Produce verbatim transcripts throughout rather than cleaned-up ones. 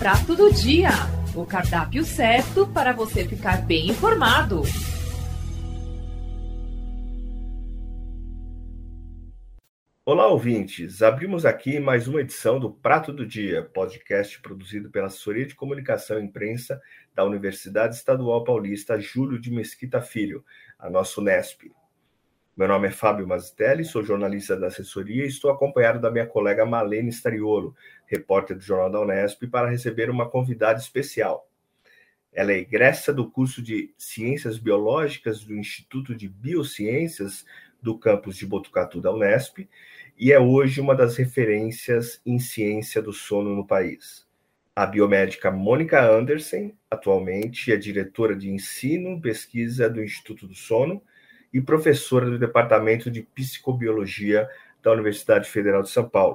Prato do Dia, o cardápio certo para você ficar bem informado. Olá, ouvintes! Abrimos aqui mais uma edição do Prato do Dia, podcast produzido pela Assessoria de Comunicação e Imprensa da Universidade Estadual Paulista Júlio de Mesquita Filho, a nossa Unesp. Meu nome é Fábio Mazitelli, sou jornalista da assessoria e estou acompanhado da minha colega Malene Stariolo, repórter do Jornal da Unesp, para receber uma convidada especial. Ela é egressa do curso de Ciências Biológicas do Instituto de Biociências do campus de Botucatu da Unesp e é hoje uma das referências em ciência do sono no país. A biomédica Mônica Andersen, atualmente é diretora de ensino e pesquisa do Instituto do Sono e professora do Departamento de Psicobiologia da Universidade Federal de São Paulo.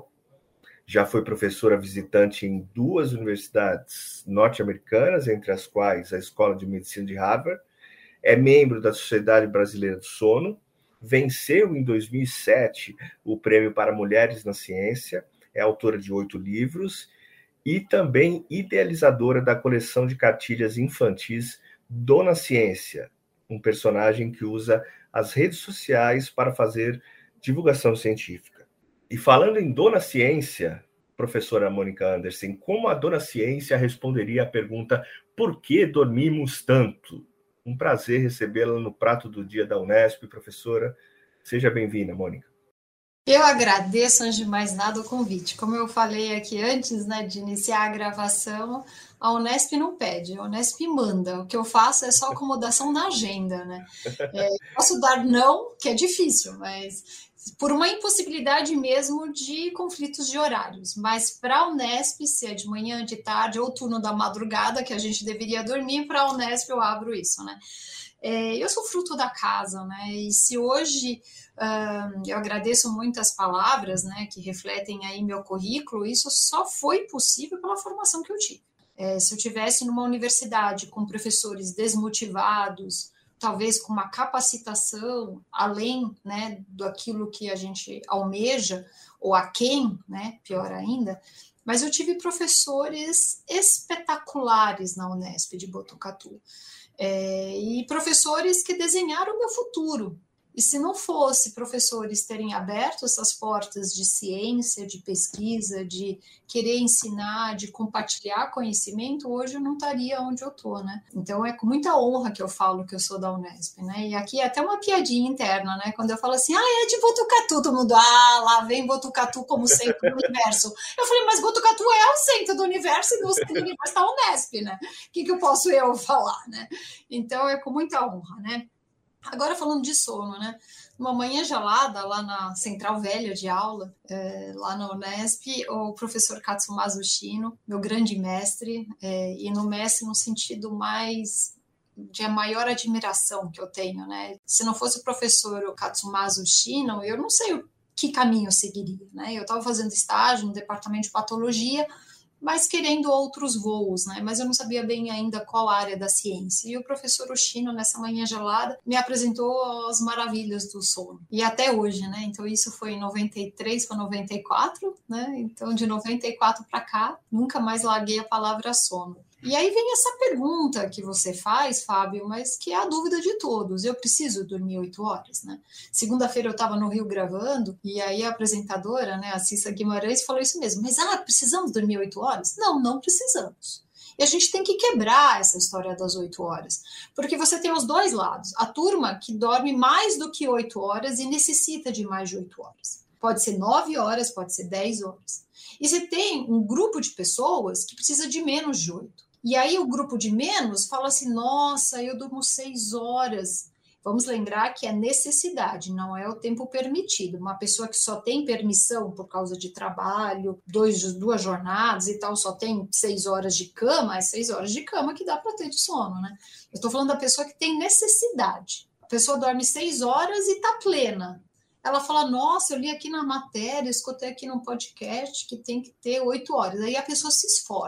Já foi professora visitante em duas universidades norte-americanas, entre as quais a Escola de Medicina de Harvard, é membro da Sociedade Brasileira do Sono, venceu em dois mil e sete o Prêmio para Mulheres na Ciência, é autora de oito livros e também idealizadora da coleção de cartilhas infantis Dona Ciência, um personagem que usa as redes sociais para fazer divulgação científica. E falando em Dona Ciência, professora Mônica Andersen, como a Dona Ciência responderia à pergunta por que dormimos tanto? Um prazer recebê-la no Prato do Dia da Unesp, professora. Seja bem-vinda, Mônica. Eu agradeço, antes de mais nada, o convite. Como eu falei aqui antes, né, de iniciar a gravação, a Unesp não pede, a Unesp manda. O que eu faço é só acomodação na agenda, né? É, posso dar não, que é difícil, mas por uma impossibilidade mesmo de conflitos de horários. Mas para a Unesp, se é de manhã, de tarde ou turno da madrugada, que a gente deveria dormir, para a Unesp eu abro isso, né? É, eu sou fruto da casa, né? E se hoje uh, eu agradeço muito as palavras, né, que refletem aí meu currículo, isso só foi possível pela formação que eu tive. É, se eu tivesse numa universidade com professores desmotivados, talvez com uma capacitação além, né, daquilo que a gente almeja, ou a quem, né, pior ainda, mas eu tive professores espetaculares na Unesp de Botucatu. É, e professores que desenharam o meu futuro. E se não fosse professores terem aberto essas portas de ciência, de pesquisa, de querer ensinar, de compartilhar conhecimento, hoje eu não estaria onde eu estou, né? Então é com muita honra que eu falo que eu sou da Unesp, né? E aqui é até uma piadinha interna, né? Quando eu falo assim, ah, é de Botucatu, todo mundo, ah, lá vem Botucatu como centro do universo. Eu falei, mas Botucatu é o centro do universo e no centro do universo está a Unesp, né? O que, que eu posso eu falar, né? Então é com muita honra, né? Agora falando de sono, né? Uma manhã gelada lá na Central Velha de aula, é, lá na Unesp, o professor Katsumasu Shino, meu grande mestre, é, e no mestre no sentido mais de a maior admiração que eu tenho, né? Se não fosse o professor Katsumasu Shino, eu não sei o que caminho eu seguiria, né? Eu estava fazendo estágio no departamento de patologia, mas querendo outros voos, né? Mas eu não sabia bem ainda qual área da ciência. E o professor Ushino, nessa manhã gelada, me apresentou as maravilhas do sono. E até hoje, né? Então isso foi em noventa e três para noventa e quatro, né? Então de noventa e quatro para cá, nunca mais larguei a palavra sono. E aí vem essa pergunta que você faz, Fábio, mas que é a dúvida de todos. Eu preciso dormir oito horas, né? Segunda-feira eu estava no Rio gravando, e aí a apresentadora, né, a Cissa Guimarães, falou isso mesmo. Mas, ah, precisamos dormir oito horas? Não, não precisamos. E a gente tem que quebrar essa história das oito horas. Porque você tem os dois lados. A turma que dorme mais do que oito horas e necessita de mais de oito horas. Pode ser nove horas, pode ser dez horas. E você tem um grupo de pessoas que precisa de menos de oito. E aí o grupo de menos fala assim, nossa, eu durmo seis horas. Vamos lembrar que é necessidade, não é o tempo permitido. Uma pessoa que só tem permissão por causa de trabalho, dois, duas jornadas e tal, só tem seis horas de cama, é seis horas de cama que dá para ter de sono, né? Eu estou falando da pessoa que tem necessidade. A pessoa dorme seis horas e está plena. Ela fala, nossa, eu li aqui na matéria, escutei aqui no podcast que tem que ter oito horas. Aí a pessoa se esforça.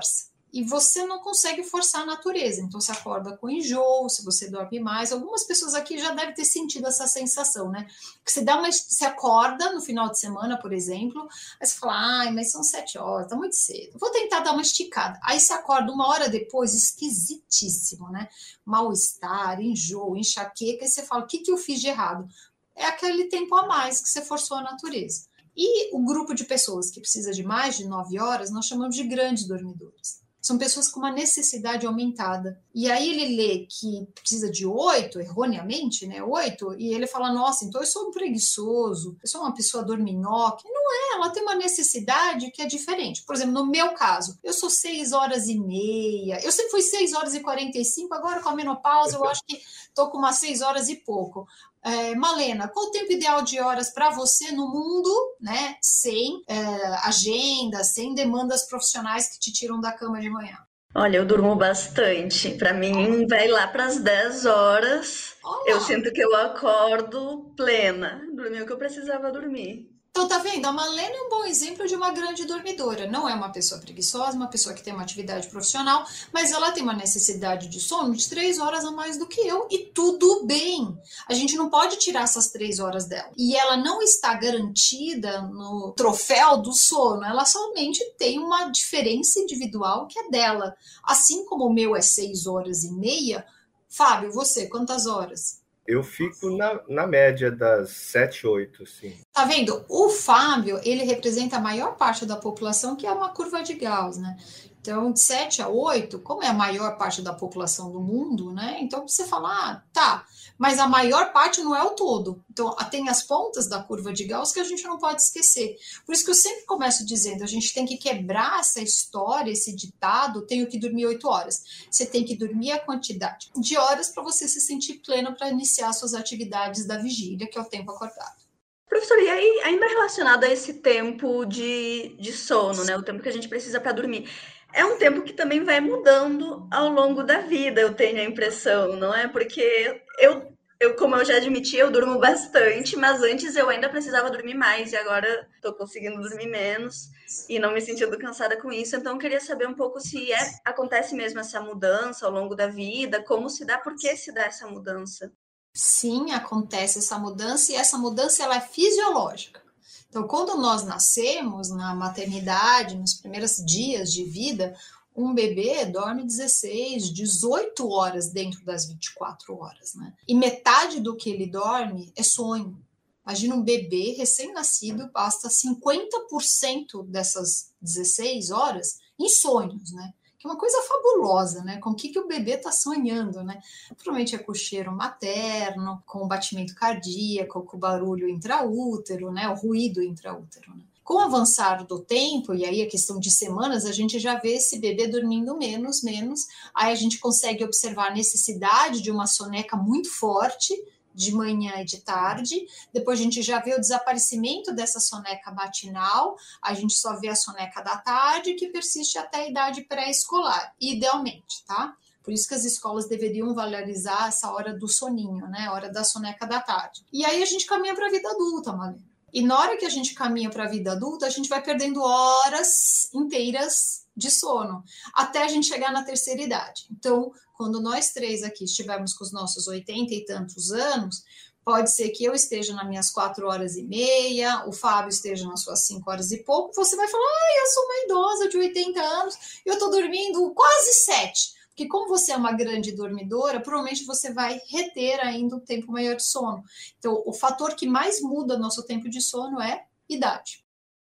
e você não consegue forçar a natureza. Então, você acorda com enjoo, se você dorme mais. Algumas pessoas aqui já devem ter sentido essa sensação, né? Que você, dá uma, você acorda no final de semana, por exemplo, aí você fala, ai, mas são sete horas, tá muito cedo. Vou tentar dar uma esticada. Aí você acorda uma hora depois, esquisitíssimo, né? Mal-estar, enjoo, enxaqueca, e você fala, o que, que eu fiz de errado? É aquele tempo a mais que você forçou a natureza. E o grupo de pessoas que precisa de mais de nove horas, nós chamamos de grandes dormidores. São pessoas com uma necessidade aumentada. E aí ele lê que precisa de oito, erroneamente, né? Oito, e ele fala, nossa, então eu sou um preguiçoso, eu sou uma pessoa dorminhoca. Não é, ela tem uma necessidade que é diferente. Por exemplo, no meu caso, eu sou seis horas e meia, eu sempre fui seis horas e quarenta e cinco, agora com a menopausa eu acho que estou com umas seis horas e pouco. É, Malena, qual o tempo ideal de horas para você no mundo, né, sem é, agenda, sem demandas profissionais que te tiram da cama de manhã? Olha, eu durmo bastante. Para mim, vai lá para as dez horas. Olá. Eu sinto que eu acordo plena. Dormi o que eu precisava dormir. Então, tá vendo? A Malena é um bom exemplo de uma grande dormidora. Não é uma pessoa preguiçosa, uma pessoa que tem uma atividade profissional, mas ela tem uma necessidade de sono de três horas a mais do que eu, e tudo bem. A gente não pode tirar essas três horas dela. E ela não está garantida no troféu do sono, ela somente tem uma diferença individual que é dela. Assim como o meu é seis horas e meia, Fábio, você, quantas horas? Eu fico na, na média das sete, oito, sim. Tá vendo? O Fábio, ele representa a maior parte da população, que é uma curva de Gauss, né? Então, de sete a oito, como é a maior parte da população do mundo, né? Então, você fala, ah, tá, mas a maior parte não é o todo. Então, tem as pontas da curva de Gauss que a gente não pode esquecer. Por isso que eu sempre começo dizendo, a gente tem que quebrar essa história, esse ditado, tenho que dormir oito horas. Você tem que dormir a quantidade de horas para você se sentir pleno para iniciar suas atividades da vigília, que é o tempo acordado. Professor, e aí, ainda relacionado a esse tempo de, de sono, né? O tempo que a gente precisa para dormir. É um tempo que também vai mudando ao longo da vida, eu tenho a impressão, não é? Porque eu, eu como eu já admiti, eu durmo bastante, mas antes eu ainda precisava dormir mais, e agora estou conseguindo dormir menos e não me sentindo cansada com isso. Então, eu queria saber um pouco se é, acontece mesmo essa mudança ao longo da vida, como se dá, por que se dá essa mudança? Sim, acontece essa mudança, e essa mudança ela é fisiológica. Então, quando nós nascemos na maternidade, nos primeiros dias de vida, um bebê dorme dezesseis, dezoito horas dentro das vinte e quatro horas, né? E metade do que ele dorme é sonho. Imagina um bebê recém-nascido, passa cinquenta por cento dessas dezesseis horas em sonhos, né? Que é uma coisa fabulosa, né? Com o que, que o bebê está sonhando, né? Provavelmente é com o cheiro materno, com o batimento cardíaco, com o barulho intraútero, né? O ruído intraútero, né? Com o avançar do tempo, e aí a questão de semanas, a gente já vê esse bebê dormindo menos, menos. Aí a gente consegue observar a necessidade de uma soneca muito forte, de manhã e de tarde. Depois a gente já vê o desaparecimento dessa soneca matinal, a gente só vê a soneca da tarde, que persiste até a idade pré-escolar, idealmente, tá? Por isso que as escolas deveriam valorizar essa hora do soninho, né? A hora da soneca da tarde. E aí a gente caminha para a vida adulta, Malena. E na hora que a gente caminha para a vida adulta, a gente vai perdendo horas inteiras de sono, até a gente chegar na terceira idade. Então, quando nós três aqui estivermos com os nossos oitenta e tantos anos, pode ser que eu esteja nas minhas quatro horas e meia, o Fábio esteja nas suas cinco horas e pouco, você vai falar, ah, eu sou uma idosa de oitenta anos, eu estou dormindo quase sete. Porque como você é uma grande dormidora, provavelmente você vai reter ainda um tempo maior de sono. Então, o fator que mais muda nosso tempo de sono é idade.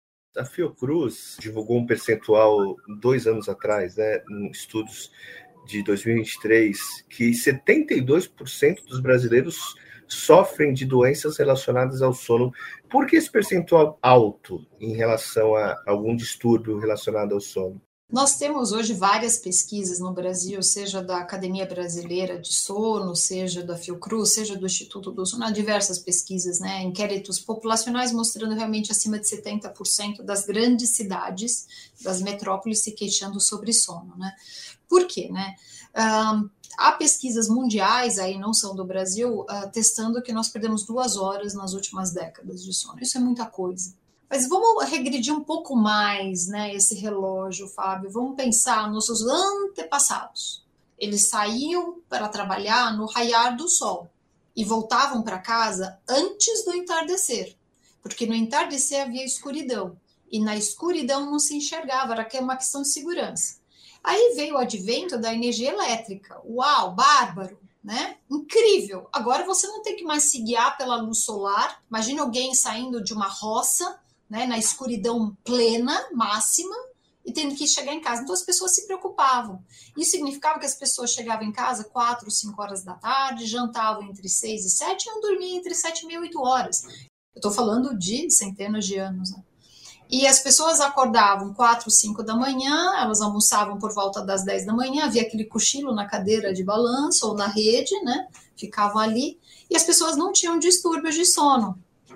A Fiocruz divulgou um percentual dois anos atrás, né, em estudos de dois mil e vinte e três, que setenta e dois por cento dos brasileiros sofrem de doenças relacionadas ao sono. Por que esse percentual alto em relação a algum distúrbio relacionado ao sono? Nós temos hoje várias pesquisas no Brasil, seja da Academia Brasileira de Sono, seja da Fiocruz, seja do Instituto do Sono, há diversas pesquisas, né, inquéritos populacionais mostrando realmente acima de setenta por cento das grandes cidades, das metrópoles se queixando sobre sono, né? Por quê, né? Um, há pesquisas mundiais, aí não são do Brasil, uh, testando que nós perdemos duas horas nas últimas décadas de sono. Isso é muita coisa. Mas vamos regredir um pouco mais, né, esse relógio, Fábio. Vamos pensar nos nossos antepassados. Eles saíam para trabalhar no raiar do sol e voltavam para casa antes do entardecer, porque no entardecer havia escuridão, e na escuridão não se enxergava, era uma questão de segurança. Aí veio o advento da energia elétrica. Uau, bárbaro, né? Incrível! Agora você não tem que mais se guiar pela luz solar. Imagina alguém saindo de uma roça, né, na escuridão plena, máxima, e tendo que chegar em casa. Então as pessoas se preocupavam. Isso significava que as pessoas chegavam em casa quatro, cinco horas da tarde, jantavam entre seis e sete e iam dormir entre sete e oito horas. Eu estou falando de centenas de anos, né? E as pessoas acordavam quatro, cinco da manhã, elas almoçavam por volta das dez da manhã, havia aquele cochilo na cadeira de balanço ou na rede, né? Ficavam ali, e as pessoas não tinham distúrbios de sono.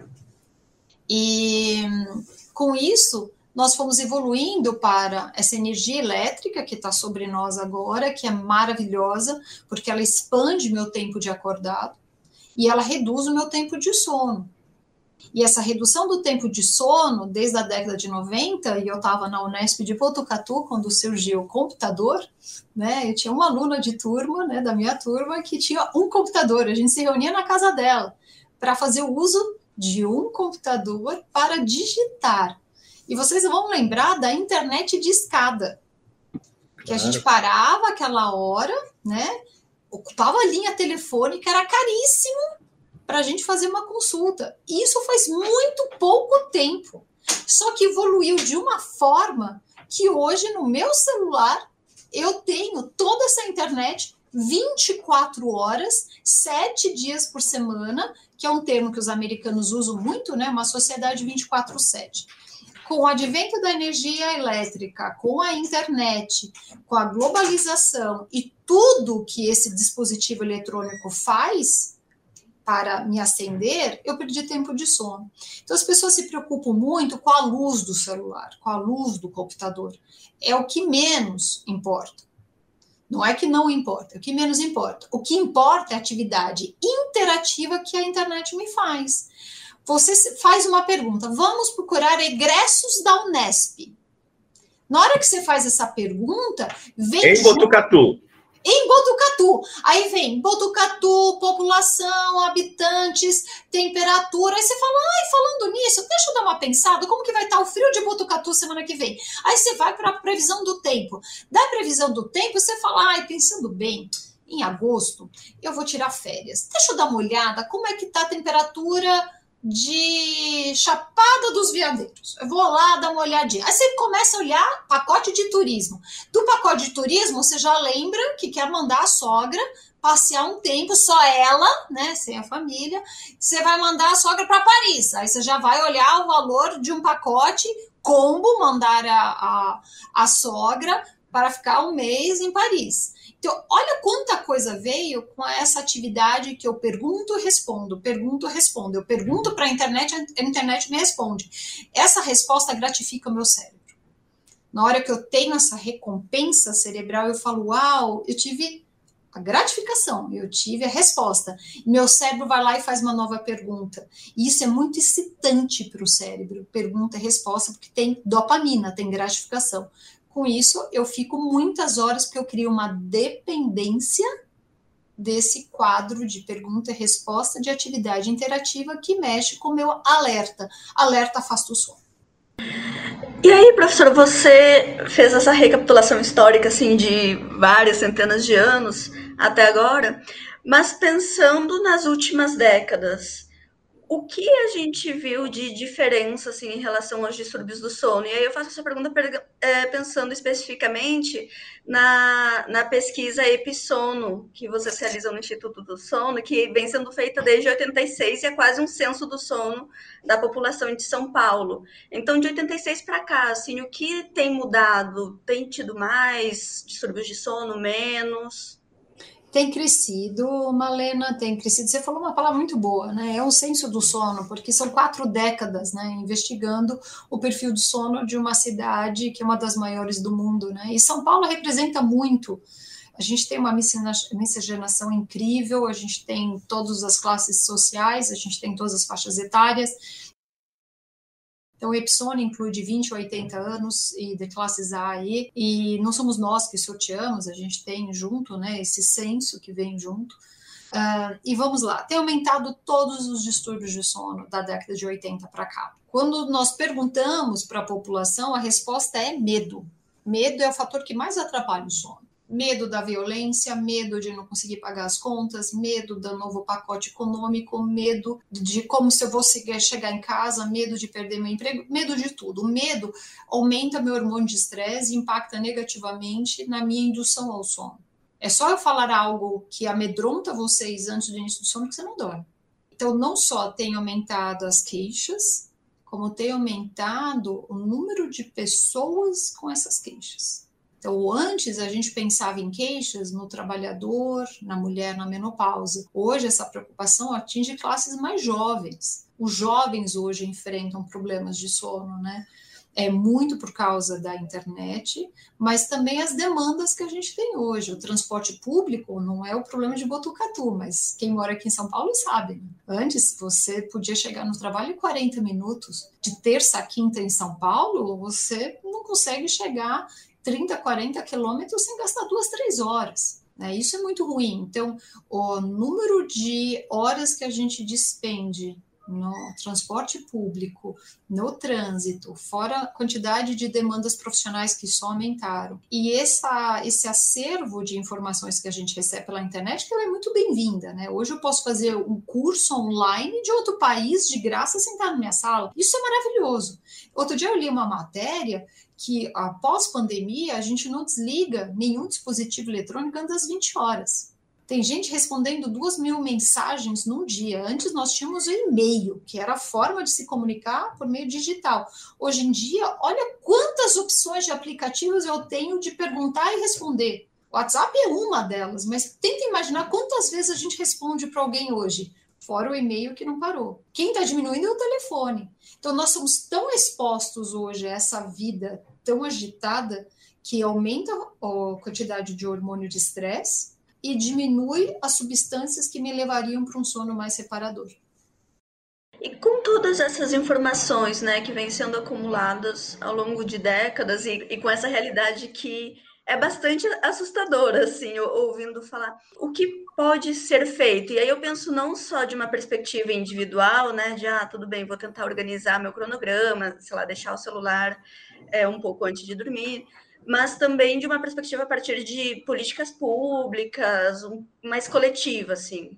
E com isso, nós fomos evoluindo para essa energia elétrica que está sobre nós agora, que é maravilhosa, porque ela expande meu tempo de acordado e ela reduz o meu tempo de sono. E essa redução do tempo de sono, desde a década de noventa, e eu estava na Unesp de Botucatu, quando surgiu o computador, né? Eu tinha uma aluna de turma, né, da minha turma, que tinha um computador, a gente se reunia na casa dela para fazer o uso de um computador para digitar. E vocês vão lembrar da internet de escada, que a gente parava aquela hora, né? Ocupava a linha telefônica, era caríssimo para a gente fazer uma consulta. E isso faz muito pouco tempo. Só que evoluiu de uma forma que hoje no meu celular eu tenho toda essa internet vinte e quatro horas, sete dias por semana, que é um termo que os americanos usam muito, né? Uma sociedade vinte e quatro sete. Com o advento da energia elétrica, com a internet, com a globalização e tudo que esse dispositivo eletrônico faz para me acender, eu perdi tempo de sono. Então as pessoas se preocupam muito com a luz do celular, com a luz do computador. É o que menos importa. Não é que não importa, é o que menos importa. O que importa é a atividade interativa que a internet me faz. Você faz uma pergunta, vamos procurar egressos da Unesp. Na hora que você faz essa pergunta, vem... Em Botucatu. Em Botucatu. Aí vem Botucatu, população, habitantes, temperatura. Aí você fala, ai, falando nisso, deixa eu dar uma pensada, como que vai estar o frio de Botucatu semana que vem? Aí você vai para a previsão do tempo. Da previsão do tempo, você fala, ai, pensando bem, em agosto, eu vou tirar férias. Deixa eu dar uma olhada, como é que está a temperatura de Chapada dos Veadeiros. Eu vou lá dar uma olhadinha. Aí você começa a olhar pacote de turismo. Do pacote de turismo, você já lembra que quer mandar a sogra passear um tempo, só ela, né, sem a família. Você vai mandar a sogra para Paris. Aí você já vai olhar o valor de um pacote combo, mandar a, a, a sogra para ficar um mês em Paris. Então, olha quanta coisa veio com essa atividade que eu pergunto e respondo, pergunto e respondo. Eu pergunto para a internet, a internet me responde. Essa resposta gratifica o meu cérebro. Na hora que eu tenho essa recompensa cerebral, eu falo, uau, eu tive a gratificação, eu tive a resposta. Meu cérebro vai lá e faz uma nova pergunta. E isso é muito excitante para o cérebro, pergunta e resposta, porque tem dopamina, tem gratificação. Com isso, eu fico muitas horas, porque eu crio uma dependência desse quadro de pergunta e resposta de atividade interativa que mexe com o meu alerta. Alerta afasta o sono. E aí, professora, você fez essa recapitulação histórica assim, de várias centenas de anos até agora, mas pensando nas últimas décadas, o que a gente viu de diferença assim, em relação aos distúrbios do sono? E aí eu faço essa pergunta pensando especificamente na, na pesquisa Episono, que vocês realizam no Instituto do Sono, que vem sendo feita desde oitenta e seis e é quase um censo do sono da população de São Paulo. Então, de oitenta e seis para cá, assim, o que tem mudado? Tem tido mais distúrbios de sono, menos? Tem crescido, Malena, tem crescido. Você falou uma palavra muito boa, né? É um censo do sono, porque são quatro décadas, né, investigando o perfil de sono de uma cidade que é uma das maiores do mundo, né? E São Paulo representa muito. A gente tem uma miscigenação incrível, a gente tem todas as classes sociais, a gente tem todas as faixas etárias. Então, o Epsone inclui de vinte a oitenta anos e de classes A e E, e não somos nós que sorteamos, a gente tem junto, né, esse censo que vem junto. Uh, e vamos lá, tem aumentado todos os distúrbios de sono da década de oitenta para cá. Quando nós perguntamos para a população, a resposta é medo. Medo é o fator que mais atrapalha o sono. Medo da violência, medo de não conseguir pagar as contas, medo do novo pacote econômico, medo de como se eu vou chegar em casa, medo de perder meu emprego, medo de tudo. O medo aumenta meu hormônio de estresse e impacta negativamente na minha indução ao sono. É só eu falar algo que amedronta vocês antes do início do sono que você não dorme. Então, não só tem aumentado as queixas, como tem aumentado o número de pessoas com essas queixas. Então, antes a gente pensava em queixas no trabalhador, na mulher na menopausa. Hoje essa preocupação atinge classes mais jovens. Os jovens hoje enfrentam problemas de sono, né? É muito por causa da internet, mas também as demandas que a gente tem hoje. O transporte público não é o problema de Botucatu, mas quem mora aqui em São Paulo sabe, né? Antes você podia chegar no trabalho em quarenta minutos. De terça a quinta em São Paulo, você não consegue chegar trinta, quarenta quilômetros sem gastar duas, três horas. Né? Isso é muito ruim. Então, o número de horas que a gente despende no transporte público, no trânsito, fora a quantidade de demandas profissionais que só aumentaram. E essa, esse acervo de informações que a gente recebe pela internet, que ela é muito bem-vinda, né? Hoje eu posso fazer um curso online de outro país de graça sentado na minha sala. Isso é maravilhoso. Outro dia eu li uma matéria que, após pandemia, a gente não desliga nenhum dispositivo eletrônico antes das vinte horas. Tem gente respondendo duas mil mensagens num dia. Antes nós tínhamos o e-mail, que era a forma de se comunicar por meio digital. Hoje em dia, olha quantas opções de aplicativos eu tenho de perguntar e responder. O WhatsApp é uma delas, mas tenta imaginar quantas vezes a gente responde para alguém hoje, fora o e-mail que não parou. Quem está diminuindo é o telefone. Então, nós somos tão expostos hoje a essa vida tão agitada que aumenta a quantidade de hormônio de estresse e diminui as substâncias que me levariam para um sono mais reparador. E com todas essas informações, né, que vêm sendo acumuladas ao longo de décadas e, e com essa realidade que é bastante assustadora, assim, ouvindo falar, o que pode ser feito? E aí eu penso não só de uma perspectiva individual, né, de, ah, tudo bem, vou tentar organizar meu cronograma, sei lá, deixar o celular é, um pouco antes de dormir, mas também de uma perspectiva a partir de políticas públicas, um, mais coletiva, assim.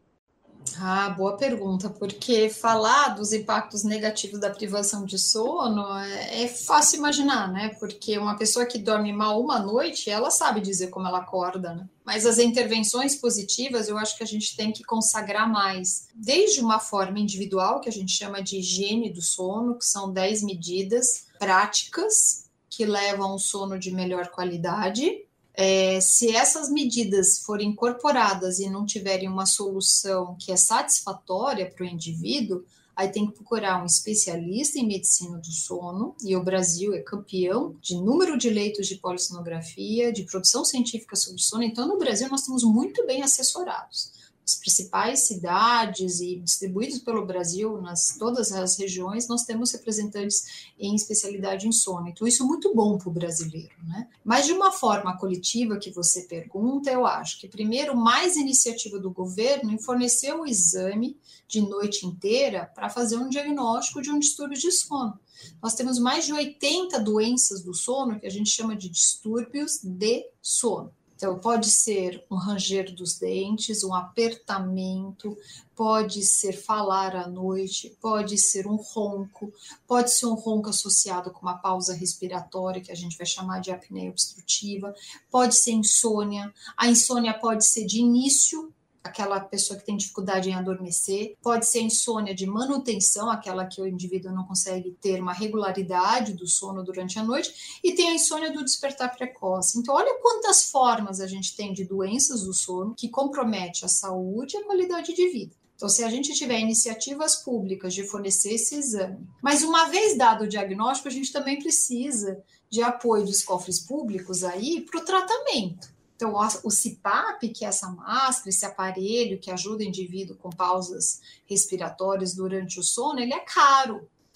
Ah, boa pergunta, porque falar dos impactos negativos da privação de sono é, é fácil imaginar, né? Porque uma pessoa que dorme mal uma noite, ela sabe dizer como ela acorda, né? Mas as intervenções positivas, eu acho que a gente tem que consagrar mais. Desde uma forma individual, que a gente chama de higiene do sono, que são dez medidas práticas que levam a um sono de melhor qualidade. É, se essas medidas forem incorporadas e não tiverem uma solução que é satisfatória para o indivíduo, aí tem que procurar um especialista em medicina do sono, e o Brasil é campeão de número de leitos de polissonografia, de produção científica sobre sono. Então, no Brasil, nós estamos muito bem assessorados. As principais cidades e distribuídos pelo Brasil, nas todas as regiões, nós temos representantes em especialidade em sono. Então, isso é muito bom para o brasileiro, né? Mas, de uma forma coletiva que você pergunta, eu acho que, primeiro, mais iniciativa do governo em fornecer o exame de noite inteira para fazer um diagnóstico de um distúrbio de sono. Nós temos mais de oitenta doenças do sono que a gente chama de distúrbios de sono. Então, pode ser um ranger dos dentes, um apertamento, pode ser falar à noite, pode ser um ronco, pode ser um ronco associado com uma pausa respiratória, que a gente vai chamar de apneia obstrutiva, pode ser insônia. A insônia pode ser de início, aquela pessoa que tem dificuldade em adormecer, pode ser insônia de manutenção, aquela que o indivíduo não consegue ter uma regularidade do sono durante a noite, e tem a insônia do despertar precoce. Então, olha quantas formas a gente tem de doenças do sono que compromete a saúde e a qualidade de vida. Então, se a gente tiver iniciativas públicas de fornecer esse exame, mas uma vez dado o diagnóstico, a gente também precisa de apoio dos cofres públicos aí para o tratamento. Então, o C PAP, que é essa máscara, esse aparelho que ajuda o indivíduo com pausas respiratórias durante o sono, ele é caro.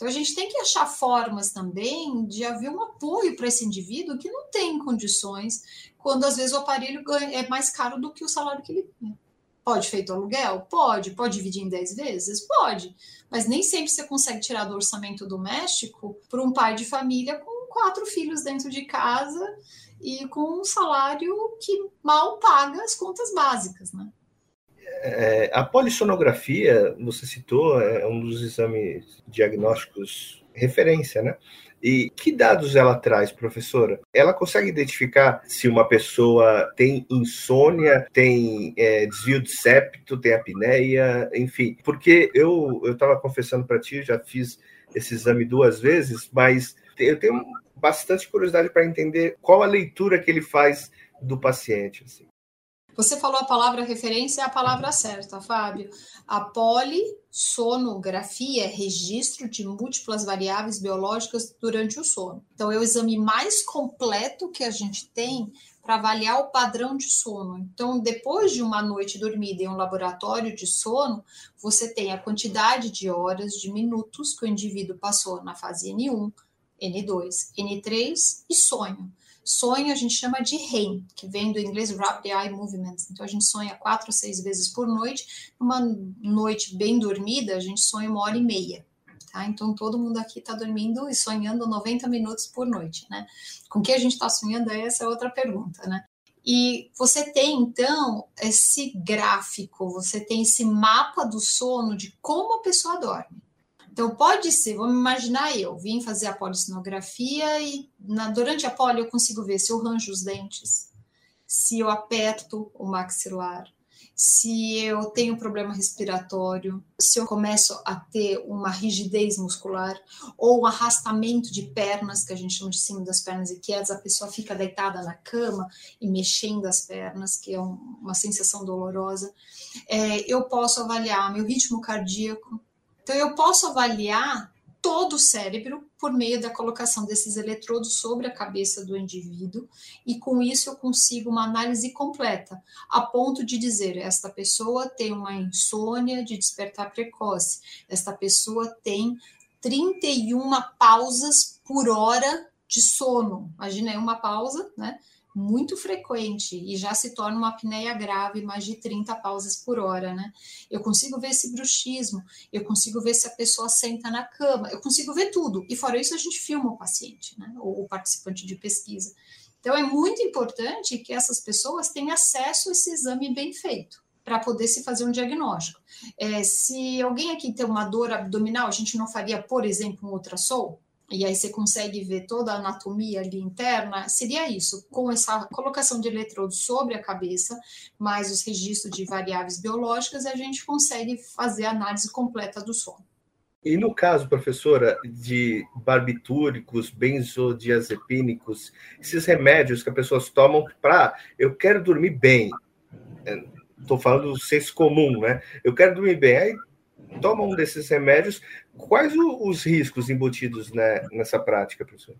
Então, a gente tem que achar formas também de haver um apoio para esse indivíduo que não tem condições, quando às vezes o aparelho ganha, é mais caro do que o salário que ele tem. Pode feito aluguel? Pode. Pode dividir em dez vezes? Pode. Mas nem sempre você consegue tirar do orçamento doméstico para um pai de família com quatro filhos dentro de casa e com um salário que mal paga as contas básicas, né? É, a polissonografia, você citou, é um dos exames diagnósticos referência, né? E que dados ela traz, professora? Ela consegue identificar se uma pessoa tem insônia, tem é, desvio de septo, tem apneia, enfim. Porque eu estava confessando para ti, já fiz esse exame duas vezes, mas eu tenho bastante curiosidade para entender qual a leitura que ele faz do paciente, assim. Você falou a palavra referência, é a palavra certa, Fábio. A polissonografia é registro de múltiplas variáveis biológicas durante o sono. Então, é o exame mais completo que a gente tem para avaliar o padrão de sono. Então, depois de uma noite dormida em um laboratório de sono, você tem a quantidade de horas, de minutos que o indivíduo passou na fase N um, N dois, N três e sonho. Sonho a gente chama de R E M, que vem do inglês Rapid Eye Movements. Então, a gente sonha quatro ou seis vezes por noite. Uma noite bem dormida, a gente sonha uma hora e meia. Tá? Então, todo mundo aqui está dormindo e sonhando noventa minutos por noite, né? Com que a gente está sonhando, essa é outra pergunta, né? E você tem, então, esse gráfico, você tem esse mapa do sono de como a pessoa dorme. Então, pode ser, vamos imaginar eu, vim fazer a polissonografia e na, durante a poli eu consigo ver se eu ranjo os dentes, se eu aperto o maxilar, se eu tenho problema respiratório, se eu começo a ter uma rigidez muscular ou um arrastamento de pernas, que a gente chama de cima das pernas inquietas, a pessoa fica deitada na cama e mexendo as pernas, que é um, uma sensação dolorosa. É, eu posso avaliar meu ritmo cardíaco. Então, eu posso avaliar todo o cérebro por meio da colocação desses eletrodos sobre a cabeça do indivíduo e, com isso, eu consigo uma análise completa, a ponto de dizer, esta pessoa tem uma insônia de despertar precoce, esta pessoa tem trinta e uma pausas por hora de sono. Imagina aí uma pausa, né? Muito frequente e já se torna uma apneia grave, mais de trinta pausas por hora, né? Eu consigo ver esse bruxismo, eu consigo ver se a pessoa senta na cama, eu consigo ver tudo. E fora isso, a gente filma o paciente, né? Ou o participante de pesquisa. Então, é muito importante que essas pessoas tenham acesso a esse exame bem feito, para poder se fazer um diagnóstico. É, se alguém aqui tem uma dor abdominal, a gente não faria, por exemplo, um ultrassom? E aí você consegue ver toda a anatomia ali interna, seria isso, com essa colocação de eletrodos sobre a cabeça, mais os registros de variáveis biológicas, a gente consegue fazer a análise completa do sono. E no caso, professora, de barbitúricos, benzodiazepínicos, esses remédios que as pessoas tomam para, eu quero dormir bem, estou falando do senso comum, né? Eu quero dormir bem, aí toma um desses remédios. Quais os riscos embutidos, né, nessa prática, professor?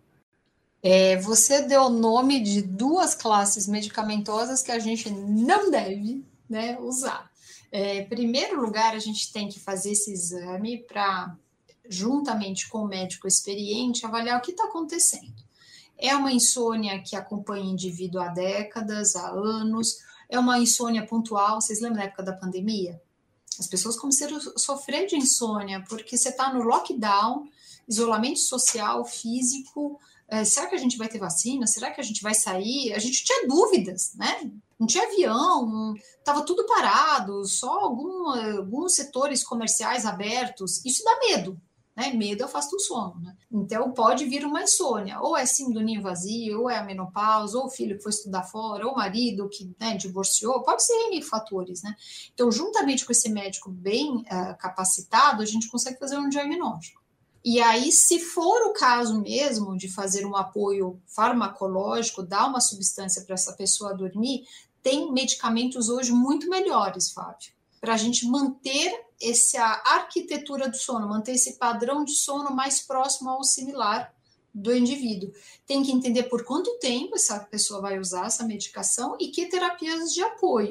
É, você deu o nome de duas classes medicamentosas que a gente não deve, né, usar. É, em primeiro lugar, a gente tem que fazer esse exame para, juntamente com o médico experiente, avaliar o que está acontecendo. É uma insônia que acompanha o indivíduo há décadas, há anos, é uma insônia pontual. Vocês lembram da época da pandemia? As pessoas começaram a sofrer de insônia, porque você está no lockdown, isolamento social, físico. É, será que a gente vai ter vacina? Será que a gente vai sair? A gente tinha dúvidas, né? Não tinha avião, estava tudo parado, só algum, alguns setores comerciais abertos. Isso dá medo, né? Medo afasta o sono, né? Então, pode vir uma insônia, ou é síndrome do ninho vazio, ou é a menopausa, ou o filho que foi estudar fora, ou o marido que, né, divorciou, pode ser N fatores, né? Então, juntamente com esse médico bem uh, capacitado, a gente consegue fazer um diagnóstico. E aí, se for o caso mesmo de fazer um apoio farmacológico, dar uma substância para essa pessoa dormir, tem medicamentos hoje muito melhores, Fábio, para a gente manter essa arquitetura do sono, manter esse padrão de sono mais próximo ao similar do indivíduo. Tem que entender por quanto tempo essa pessoa vai usar essa medicação e que terapias de apoio.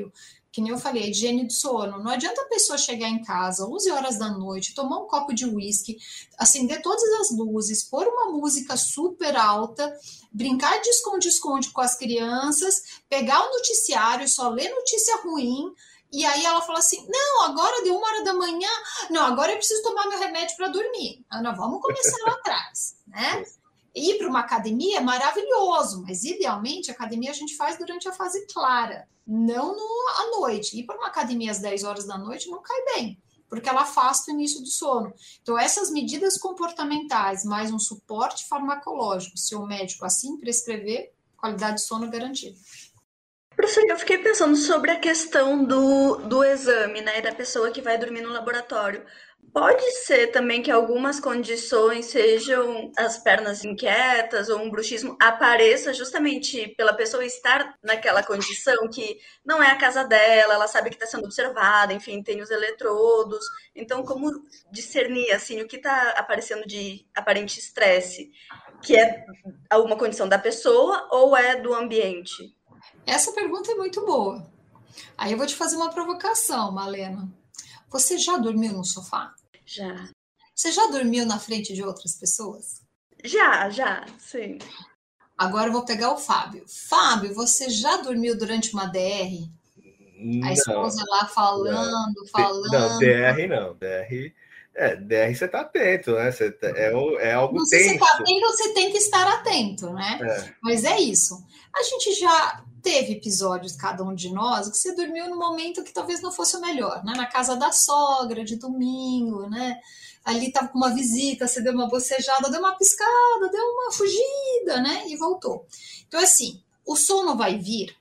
que nem eu falei, a higiene do sono. Não adianta a pessoa chegar em casa onze horas da noite, tomar um copo de uísque, acender todas as luzes, pôr uma música super alta, brincar de esconde-esconde com as crianças, pegar o noticiário, só ler notícia ruim, e aí ela fala assim, não, agora deu uma hora da manhã, não, agora eu preciso tomar meu remédio para dormir. Ah, não, vamos começar lá atrás, né? Ir para uma academia é maravilhoso, mas idealmente a academia a gente faz durante a fase clara, não no, à noite. Ir para uma academia às dez horas da noite não cai bem, porque ela afasta o início do sono. Então, essas medidas comportamentais, mais um suporte farmacológico, se o médico assim prescrever, qualidade de sono garantida. Professor, eu fiquei pensando sobre a questão do, do exame, né, da pessoa que vai dormir no laboratório. Pode ser também que algumas condições sejam as pernas inquietas ou um bruxismo apareça justamente pela pessoa estar naquela condição que não é a casa dela, ela sabe que está sendo observada, enfim, tem os eletrodos. Então, como discernir assim o que está aparecendo de aparente estresse, que é alguma condição da pessoa ou é do ambiente? Essa pergunta é muito boa. Aí eu vou te fazer uma provocação, Malena. Você já dormiu no sofá? Já. Você já dormiu na frente de outras pessoas? Já, já, sim. Agora eu vou pegar o Fábio. Fábio, você já dormiu durante uma D R? Não, a esposa lá falando, não. falando. Não, D R não. D R, é, D R você tá atento, né? Você tá, é, é algo não sei tenso. Se você tá atento, você tem que estar atento, né? É. Mas é isso. A gente já teve episódios, cada um de nós, que você dormiu no momento que talvez não fosse o melhor, né? Na casa da sogra, de domingo, né? Ali estava com uma visita, você deu uma bocejada, deu uma piscada, deu uma fugida, né? E voltou. Então, assim, o sono vai vir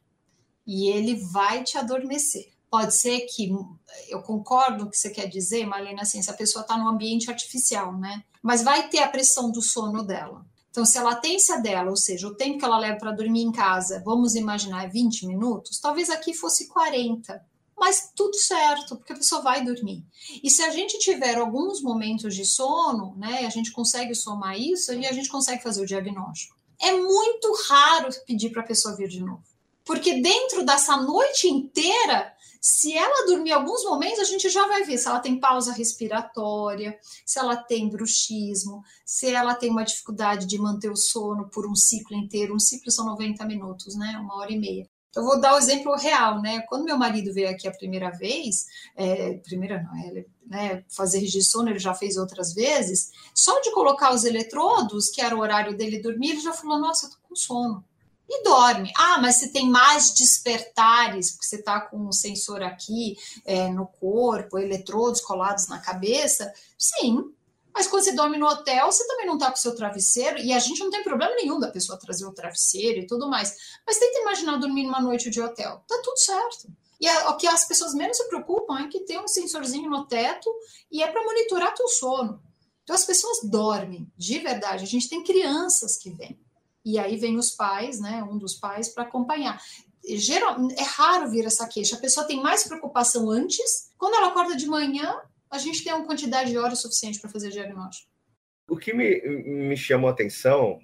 e ele vai te adormecer. Pode ser que, eu concordo com o que você quer dizer, Marlene, assim, se a pessoa está num ambiente artificial, né? Mas vai ter a pressão do sono dela. Então, se a latência dela, ou seja, o tempo que ela leva para dormir em casa, vamos imaginar vinte minutos, talvez aqui fosse quarenta, mas tudo certo, porque a pessoa vai dormir. E se a gente tiver alguns momentos de sono, né, a gente consegue somar isso e a gente consegue fazer o diagnóstico. É muito raro pedir para a pessoa vir de novo, porque dentro dessa noite inteira, se ela dormir alguns momentos, a gente já vai ver se ela tem pausa respiratória, se ela tem bruxismo, se ela tem uma dificuldade de manter o sono por um ciclo inteiro. Um ciclo são noventa minutos, né? Uma hora e meia. Eu vou dar o um exemplo real, né? Quando meu marido veio aqui a primeira vez, é, primeira não, ele, né, fazer registro de sono, ele já fez outras vezes, só de colocar os eletrodos, que era o horário dele dormir, ele já falou, nossa, eu tô com sono. E dorme. Ah, mas se tem mais despertares, porque você está com um sensor aqui é, no corpo, eletrodos colados na cabeça, sim. Mas quando você dorme no hotel, você também não está com o seu travesseiro, e a gente não tem problema nenhum da pessoa trazer o travesseiro e tudo mais. Mas tenta imaginar dormir numa noite de hotel. Tá tudo certo. E a, o que as pessoas menos se preocupam é que tem um sensorzinho no teto e é para monitorar teu sono. Então as pessoas dormem, de verdade. A gente tem crianças que vêm. E aí vem os pais, né, um dos pais, para acompanhar. Geral, é raro vir essa queixa. A pessoa tem mais preocupação antes. Quando ela acorda de manhã, a gente tem uma quantidade de horas suficiente para fazer diagnóstico. O que me, me chamou a atenção,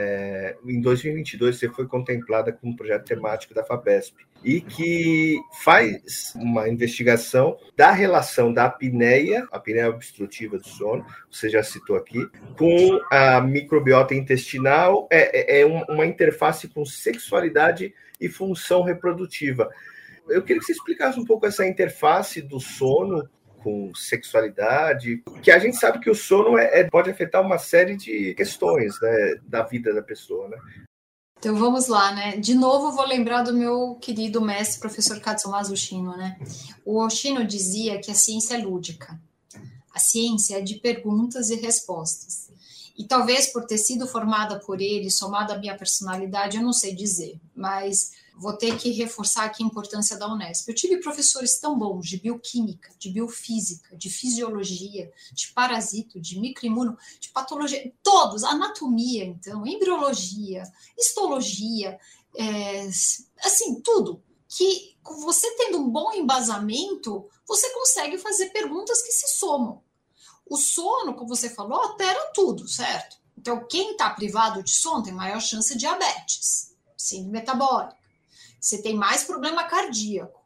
é, em dois mil e vinte e dois você foi contemplada com um projeto temático da FAPESP e que faz uma investigação da relação da apneia, a apneia obstrutiva do sono, você já citou aqui, com a microbiota intestinal, é, é uma interface com sexualidade e função reprodutiva. Eu queria que você explicasse um pouco essa interface do sono com sexualidade, que a gente sabe que o sono é, é, pode afetar uma série de questões, né, da vida da pessoa, né? Então vamos lá, né? De novo vou lembrar do meu querido mestre, professor Katsumasu Oshino, né? O Oshino dizia que a ciência é lúdica. A ciência é de perguntas e respostas. E talvez por ter sido formada por ele, somada à minha personalidade, eu não sei dizer, mas vou ter que reforçar aqui a importância da Unesp. Eu tive professores tão bons de bioquímica, de biofísica, de fisiologia, de parasito, de microimuno, de patologia, todos, anatomia, então, embriologia, histologia, é, assim, tudo. Que você tendo um bom embasamento, você consegue fazer perguntas que se somam. O sono, como você falou, altera tudo, certo? Então, quem está privado de sono tem maior chance de diabetes, síndrome metabólica. Você tem mais problema cardíaco.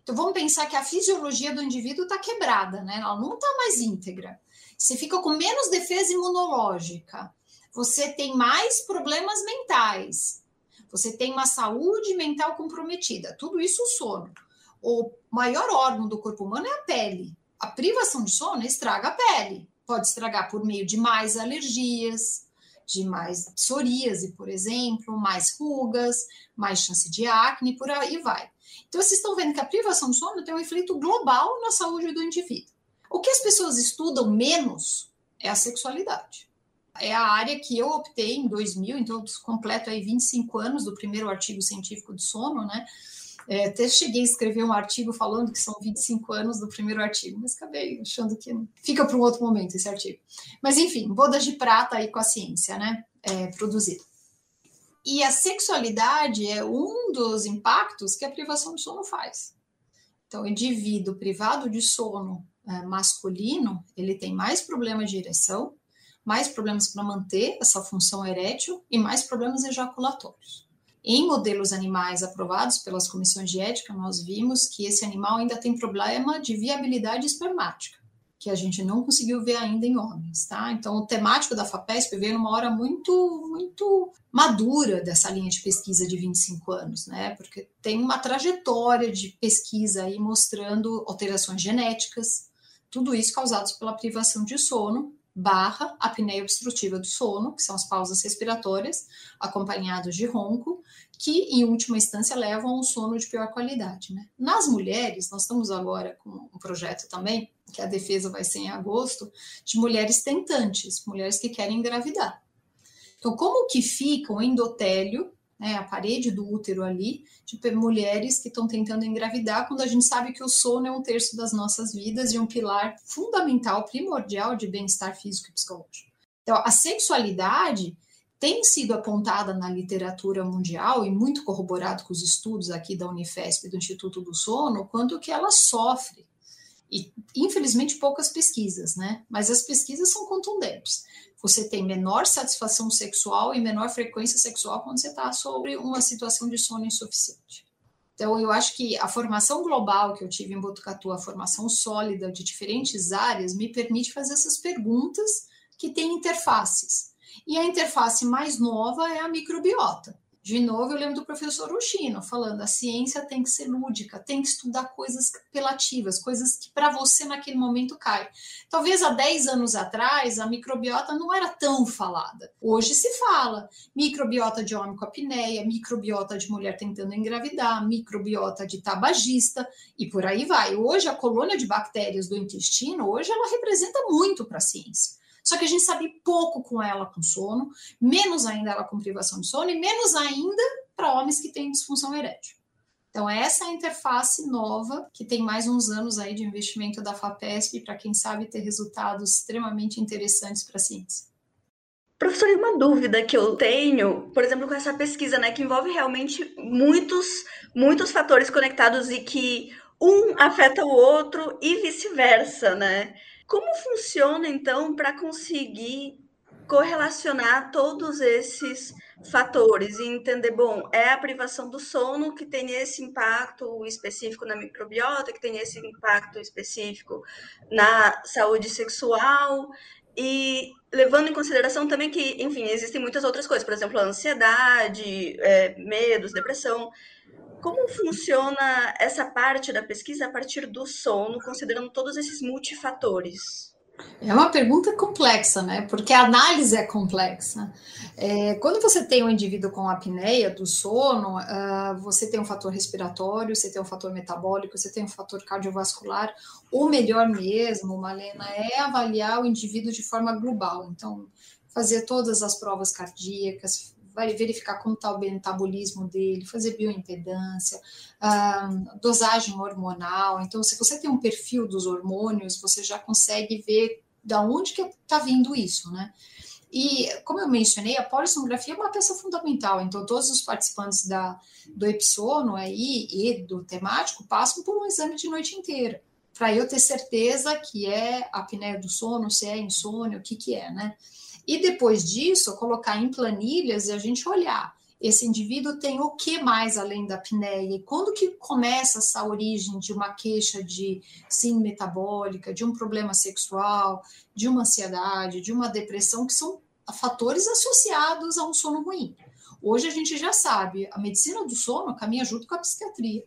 Então, vamos pensar que a fisiologia do indivíduo está quebrada, né? Ela não está mais íntegra. Você fica com menos defesa imunológica, você tem mais problemas mentais, você tem uma saúde mental comprometida. Tudo isso o sono. O maior órgão do corpo humano é a pele. A privação de sono estraga a pele. Pode estragar por meio de mais alergias, de mais psoríase, por exemplo, mais rugas, mais chance de acne, por aí vai. Então, vocês estão vendo que a privação de sono tem um efeito global na saúde do indivíduo. O que as pessoas estudam menos é a sexualidade. É a área que eu optei em dois mil, então eu completo aí vinte e cinco anos do primeiro artigo científico de sono, né? É, até cheguei a escrever um artigo falando que são vinte e cinco anos do primeiro artigo, mas acabei achando que fica para um outro momento esse artigo. Mas enfim, bodas de prata aí com a ciência, né? É, produzida. E a sexualidade é um dos impactos que a privação de sono faz. Então, o indivíduo privado de sono é, masculino, ele tem mais problemas de ereção, mais problemas para manter essa função erétil e mais problemas ejaculatórios. Em modelos animais aprovados pelas comissões de ética, nós vimos que esse animal ainda tem problema de viabilidade espermática, que a gente não conseguiu ver ainda em homens, tá? Então, o temático da FAPESP veio numa hora muito, muito madura dessa linha de pesquisa de vinte e cinco anos, né? Porque tem uma trajetória de pesquisa aí mostrando alterações genéticas, tudo isso causados pela privação de sono, barra apneia obstrutiva do sono, que são as pausas respiratórias, acompanhados de ronco, que, em última instância, levam a um sono de pior qualidade, né? Nas mulheres, nós estamos agora com um projeto também, que a defesa vai ser em agosto, de mulheres tentantes, mulheres que querem engravidar. Então, como que fica o endotélio, né, a parede do útero ali, de mulheres que estão tentando engravidar, quando a gente sabe que o sono é um terço das nossas vidas e um pilar fundamental, primordial de bem-estar físico e psicológico. Então, a sexualidade tem sido apontada na literatura mundial e muito corroborado com os estudos aqui da Unifesp e do Instituto do Sono, quanto que ela sofre. E, infelizmente, poucas pesquisas, né? Mas as pesquisas são contundentes. Você tem menor satisfação sexual e menor frequência sexual quando você está sobre uma situação de sono insuficiente. Então, eu acho que a formação global que eu tive em Botucatu, a formação sólida de diferentes áreas, me permite fazer essas perguntas que têm interfaces. E a interface mais nova é a microbiota. De novo, eu lembro do professor Ushino falando, a ciência tem que ser lúdica, tem que estudar coisas apelativas, coisas que para você naquele momento caem. Talvez há dez anos atrás, a microbiota não era tão falada. Hoje se fala microbiota de homem com apneia, microbiota de mulher tentando engravidar, microbiota de tabagista e por aí vai. Hoje a colônia de bactérias do intestino, hoje ela representa muito para a ciência. Só que a gente sabe pouco com ela com sono, menos ainda ela com privação de sono e menos ainda para homens que têm disfunção erétil. Então, essa é a interface nova, que tem mais uns anos aí de investimento da FAPESP, para quem sabe ter resultados extremamente interessantes para a ciência. Professor, e uma dúvida que eu tenho, por exemplo, com essa pesquisa, né, que envolve realmente muitos, muitos fatores conectados e que um afeta o outro e vice-versa, né? Como funciona, então, para conseguir correlacionar todos esses fatores e entender, bom, é a privação do sono que tem esse impacto específico na microbiota, que tem esse impacto específico na saúde sexual e levando em consideração também que, enfim, existem muitas outras coisas, por exemplo, a ansiedade, é, medos, depressão. Como funciona essa parte da pesquisa a partir do sono, considerando todos esses multifatores? É uma pergunta complexa, né? Porque a análise é complexa. É, quando você tem um indivíduo com apneia do sono, uh, você tem um fator respiratório, você tem um fator metabólico, você tem um fator cardiovascular. O melhor mesmo, Malena, é avaliar o indivíduo de forma global. Então, fazer todas as provas cardíacas, vai verificar como está o metabolismo dele, fazer bioimpedância, uh, dosagem hormonal. Então, se você tem um perfil dos hormônios, você já consegue ver de onde que está vindo isso, né? E, como eu mencionei, a polissonografia é uma peça fundamental. Então, todos os participantes da, do epissono aí e do temático passam por um exame de noite inteira, para eu ter certeza que é apneia do sono, se é insônia, o que que é, né? E depois disso, colocar em planilhas e a gente olhar esse indivíduo tem o que mais além da apneia? E quando que começa essa origem de uma queixa de síndrome metabólica, de um problema sexual, de uma ansiedade, de uma depressão, que são fatores associados a um sono ruim? Hoje a gente já sabe, a medicina do sono caminha junto com a psiquiatria.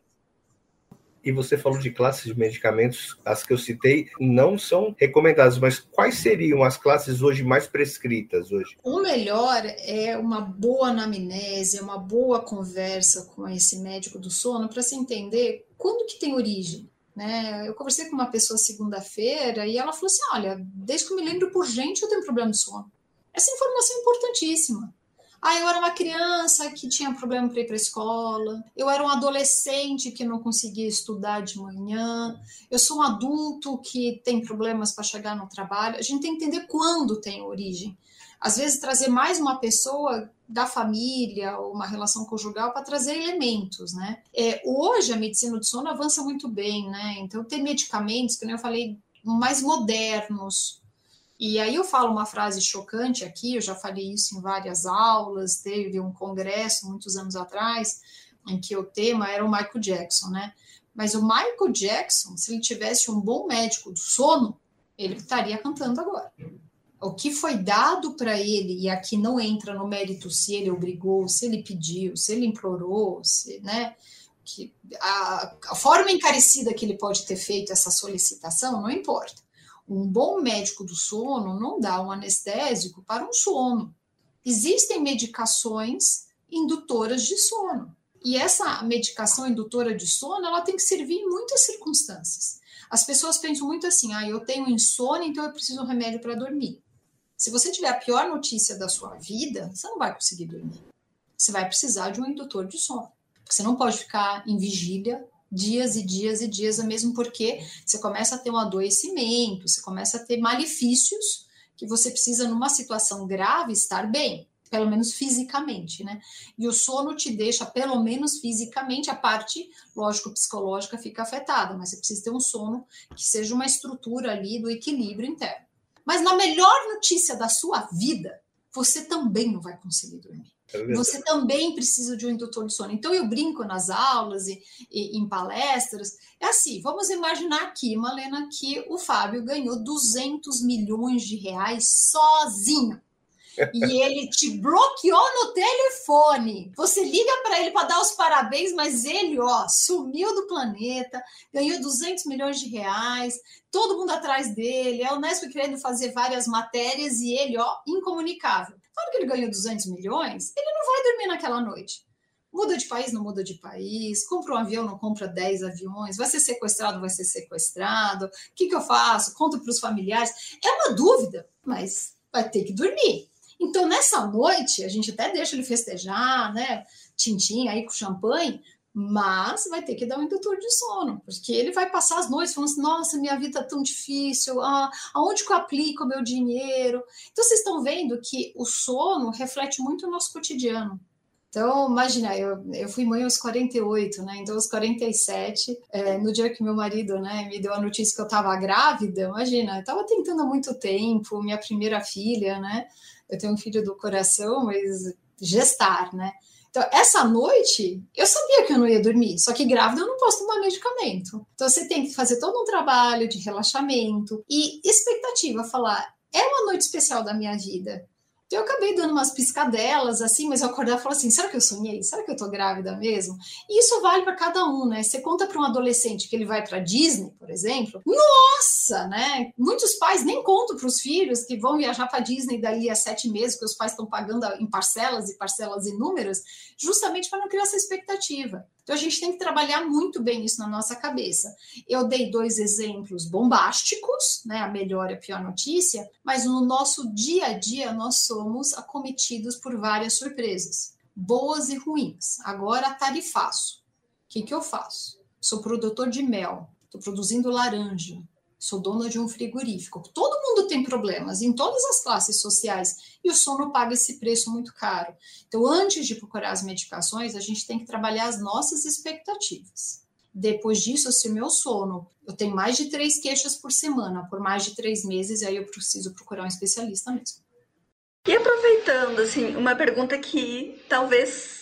E você falou de classes de medicamentos, as que eu citei não são recomendadas, mas quais seriam as classes hoje mais prescritas hoje? O melhor é uma boa anamnese, uma boa conversa com esse médico do sono para se entender quando que tem origem. Né? Eu conversei com uma pessoa segunda-feira e ela falou assim, olha, desde que eu me lembro por gente eu tenho problema de sono. Essa informação é importantíssima. Ah, eu era uma criança que tinha problema para ir para a escola, eu era um adolescente que não conseguia estudar de manhã, eu sou um adulto que tem problemas para chegar no trabalho. A gente tem que entender quando tem origem. Às vezes trazer mais uma pessoa da família ou uma relação conjugal para trazer elementos, né? É, hoje a medicina do sono avança muito bem, né? Então tem medicamentos, que nem eu falei, mais modernos. E aí eu falo uma frase chocante aqui, eu já falei isso em várias aulas, teve um congresso muitos anos atrás, em que o tema era o Michael Jackson, né? Mas o Michael Jackson, se ele tivesse um bom médico do sono, ele estaria cantando agora. O que foi dado para ele, e aqui não entra no mérito se ele obrigou, se ele pediu, se ele implorou, se, né? Que a, a forma encarecida que ele pode ter feito essa solicitação, não importa. Um bom médico do sono não dá um anestésico para um sono. Existem medicações indutoras de sono. E essa medicação indutora de sono, ela tem que servir em muitas circunstâncias. As pessoas pensam muito assim, ah, eu tenho insônia, então eu preciso de um remédio para dormir. Se você tiver a pior notícia da sua vida, você não vai conseguir dormir. Você vai precisar de um indutor de sono. Você não pode ficar em vigília dias e dias e dias, mesmo porque você começa a ter um adoecimento, você começa a ter malefícios que você precisa, numa situação grave, estar bem, pelo menos fisicamente, né? E o sono te deixa, pelo menos fisicamente, a parte, lógico, psicológica fica afetada, mas você precisa ter um sono que seja uma estrutura ali do equilíbrio interno. Mas na melhor notícia da sua vida, você também não vai conseguir dormir. Você também precisa de um indutor de sono. Então, eu brinco nas aulas e, e em palestras. É assim, vamos imaginar aqui, Malena, que o Fábio ganhou duzentos milhões de reais sozinho. E ele te bloqueou no telefone. Você liga para ele para dar os parabéns, mas ele, ó, sumiu do planeta, ganhou duzentos milhões de reais, todo mundo atrás dele, a Unesp querendo fazer várias matérias e ele, ó, incomunicável. Claro que ele ganhou duzentos milhões, ele não vai dormir naquela noite. Muda de país, não muda de país, compra um avião, não compra dez aviões, vai ser sequestrado, vai ser sequestrado, o que, que eu faço? Conto para os familiares. É uma dúvida, mas vai ter que dormir. Então, nessa noite, a gente até deixa ele festejar, né? Tintim aí com champanhe, mas vai ter que dar um indutor de sono, porque ele vai passar as noites falando assim, nossa, minha vida é tão difícil, ah, aonde que eu aplico o meu dinheiro? Então, vocês estão vendo que o sono reflete muito o nosso cotidiano. Então, imagina, eu, eu fui mãe aos quarenta e oito, né? Então, aos quarenta e sete, é, no dia que meu marido, né, me deu a notícia que eu estava grávida, imagina, eu estava tentando há muito tempo, minha primeira filha, né? Eu tenho um filho do coração, mas gestar, né? Então, essa noite, eu sabia que eu não ia dormir, só que grávida eu não posso tomar medicamento. Então, você tem que fazer todo um trabalho de relaxamento e expectativa, falar, é uma noite especial da minha vida. Então, eu acabei dando umas piscadelas, assim, mas eu acordava e falava assim, será que eu sonhei? Será que eu tô grávida mesmo? E isso vale para cada um, né? Você conta para um adolescente que ele vai para Disney, por exemplo, nossa, né? Muitos pais nem contam para os filhos que vão viajar para Disney dali a sete meses, que os pais estão pagando em parcelas e parcelas inúmeras, justamente para não criar essa expectativa. Então, a gente tem que trabalhar muito bem isso na nossa cabeça. Eu dei dois exemplos bombásticos, né? A melhor e a pior notícia, mas no nosso dia a dia nós somos acometidos por várias surpresas, boas e ruins. Agora, tarifaço. O que, que eu faço? Sou produtor de mel, estou produzindo laranja, sou dona de um frigorífico. Todo mundo tem problemas em todas as classes sociais e o sono paga esse preço muito caro. Então, antes de procurar as medicações, a gente tem que trabalhar as nossas expectativas. Depois disso, se o meu sono, eu tenho mais de três queixas por semana, por mais de três meses, aí eu preciso procurar um especialista mesmo. E aproveitando, assim, uma pergunta que talvez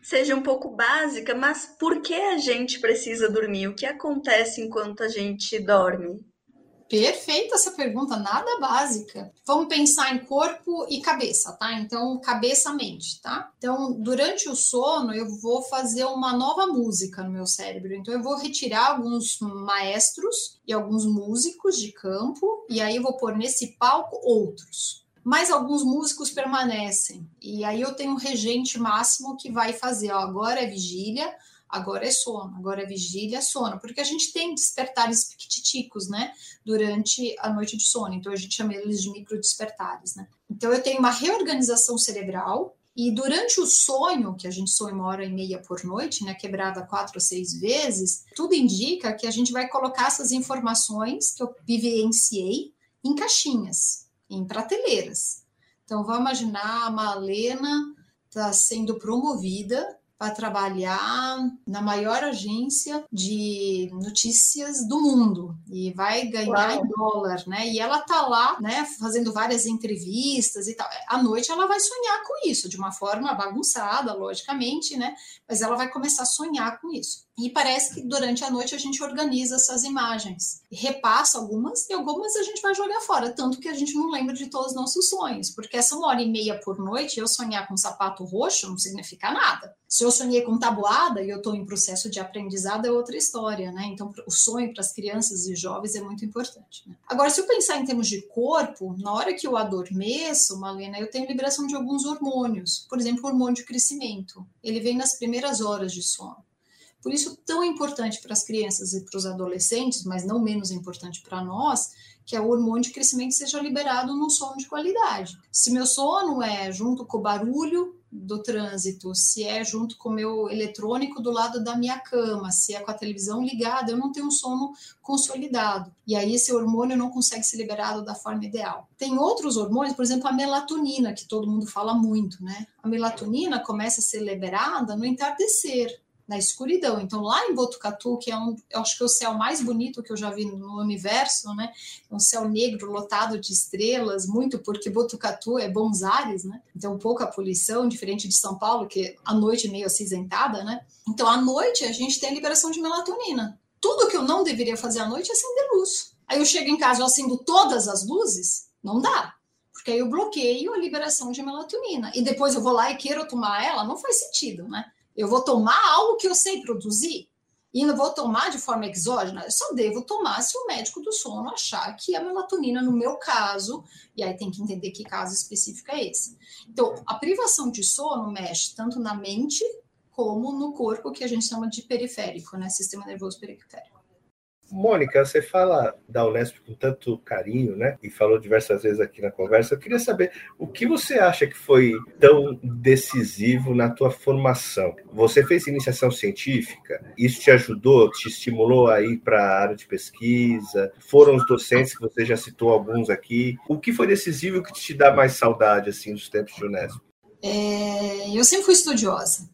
seja um pouco básica, mas por que a gente precisa dormir? O que acontece enquanto a gente dorme? Perfeita essa pergunta, nada básica. Vamos pensar em corpo e cabeça, tá? Então, cabeça-mente, tá? Então, durante o sono, eu vou fazer uma nova música no meu cérebro. Então, eu vou retirar alguns maestros e alguns músicos de campo, e aí eu vou pôr nesse palco outros. Mas alguns músicos permanecem. E aí eu tenho um regente máximo que vai fazer, ó, agora é vigília, agora é sono, agora é vigília, sono, porque a gente tem despertares piquititicos, né, durante a noite de sono, então a gente chama eles de microdespertares, né. Então eu tenho uma reorganização cerebral e durante o sonho, que a gente sonha uma hora e meia por noite, né, quebrada quatro a seis vezes, tudo indica que a gente vai colocar essas informações que eu vivenciei em caixinhas, em prateleiras. Então vamos imaginar a Malena está sendo promovida para trabalhar na maior agência de notícias do mundo e vai ganhar Uau. Em dólar, né? E ela tá lá, né, fazendo várias entrevistas e tal. À noite ela vai sonhar com isso, de uma forma bagunçada, logicamente, né? Mas ela vai começar a sonhar com isso. E parece que durante a noite a gente organiza essas imagens, repassa algumas e algumas a gente vai jogar fora, tanto que a gente não lembra de todos os nossos sonhos, porque essa uma hora e meia por noite, eu sonhar com um sapato roxo não significa nada. Se eu sonhei com tabuada e eu estou em processo de aprendizado, é outra história, né? Então, o sonho para as crianças e jovens é muito importante, né? Agora, se eu pensar em termos de corpo, na hora que eu adormeço, Malena, eu tenho liberação de alguns hormônios. Por exemplo, o hormônio de crescimento. Ele vem nas primeiras horas de sono. Por isso, tão importante para as crianças e para os adolescentes, mas não menos importante para nós, que é o hormônio de crescimento seja liberado num sono de qualidade. Se meu sono é junto com o barulho do trânsito, se é junto com o meu eletrônico do lado da minha cama, se é com a televisão ligada, eu não tenho um sono consolidado. E aí esse hormônio não consegue ser liberado da forma ideal. Tem outros hormônios, por exemplo, a melatonina, que todo mundo fala muito, né? A melatonina começa a ser liberada no entardecer, na escuridão. Então, lá em Botucatu, que é um, eu acho que é o céu mais bonito que eu já vi no universo, né? Um céu negro lotado de estrelas, muito porque Botucatu é Bons Ares, né? Então, pouca poluição, diferente de São Paulo, que a noite é meio acinzentada, né? Então, à noite, a gente tem a liberação de melatonina. Tudo que eu não deveria fazer à noite é acender luz. Aí eu chego em casa, eu acendo todas as luzes, não dá. Porque aí eu bloqueio a liberação de melatonina. E depois eu vou lá e quero tomar ela, não faz sentido, né? Eu vou tomar algo que eu sei produzir e não vou tomar de forma exógena. Eu só devo tomar se o médico do sono achar que a melatonina, no meu caso, e aí tem que entender que caso específico é esse. Então, a privação de sono mexe tanto na mente como no corpo, que a gente chama de periférico, né? Sistema nervoso periférico. Mônica, você fala da Unesp com tanto carinho, né? E falou diversas vezes aqui na conversa. Eu queria saber o que você acha que foi tão decisivo na tua formação. Você fez iniciação científica? Isso te ajudou, te estimulou a ir para a área de pesquisa? Foram os docentes que você já citou alguns aqui? O que foi decisivo que te dá mais saudade assim dos tempos de Unesp? É, eu sempre fui estudiosa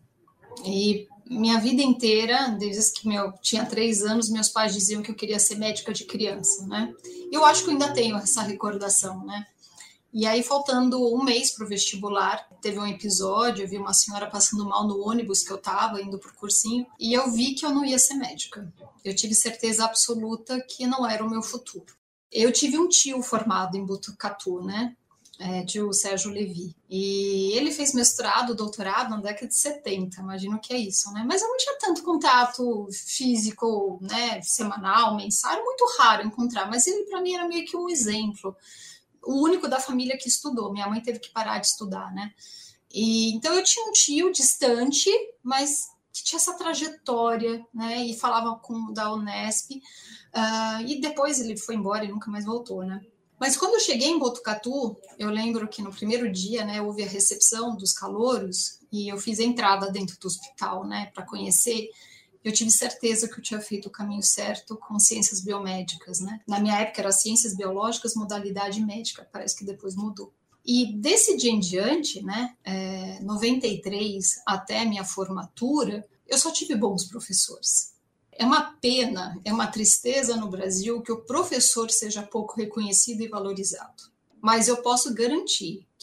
e minha vida inteira, desde que eu tinha três anos, meus pais diziam que eu queria ser médica de criança, né? Eu acho que eu ainda tenho essa recordação, né? E aí, faltando um mês para o vestibular, teve um episódio, eu vi uma senhora passando mal no ônibus que eu estava, indo para o cursinho, e eu vi que eu não ia ser médica. Eu tive certeza absoluta que não era o meu futuro. Eu tive um tio formado em Botucatu, né? É, tio Sérgio Levi, e ele fez mestrado, doutorado na década de setenta, imagino que é isso, né? Mas eu não tinha tanto contato físico, né, semanal, mensário, muito raro encontrar, mas ele para mim era meio que um exemplo, o único da família que estudou. Minha mãe teve que parar de estudar, né? E então eu tinha um tio distante, mas que tinha essa trajetória, né, e falava com da Unesp, uh, e depois ele foi embora e nunca mais voltou, né? Mas quando eu cheguei em Botucatu, eu lembro que no primeiro dia, né, houve a recepção dos calouros e eu fiz a entrada dentro do hospital, né, para conhecer. Eu tive certeza que eu tinha feito o caminho certo com ciências biomédicas, né? Na minha época era ciências biológicas, modalidade médica, parece que depois mudou. E desse dia em diante, né, é, noventa e três até a minha formatura, eu só tive bons professores. É uma pena, é uma tristeza no Brasil que o professor seja pouco reconhecido e valorizado. Mas eu posso garantir que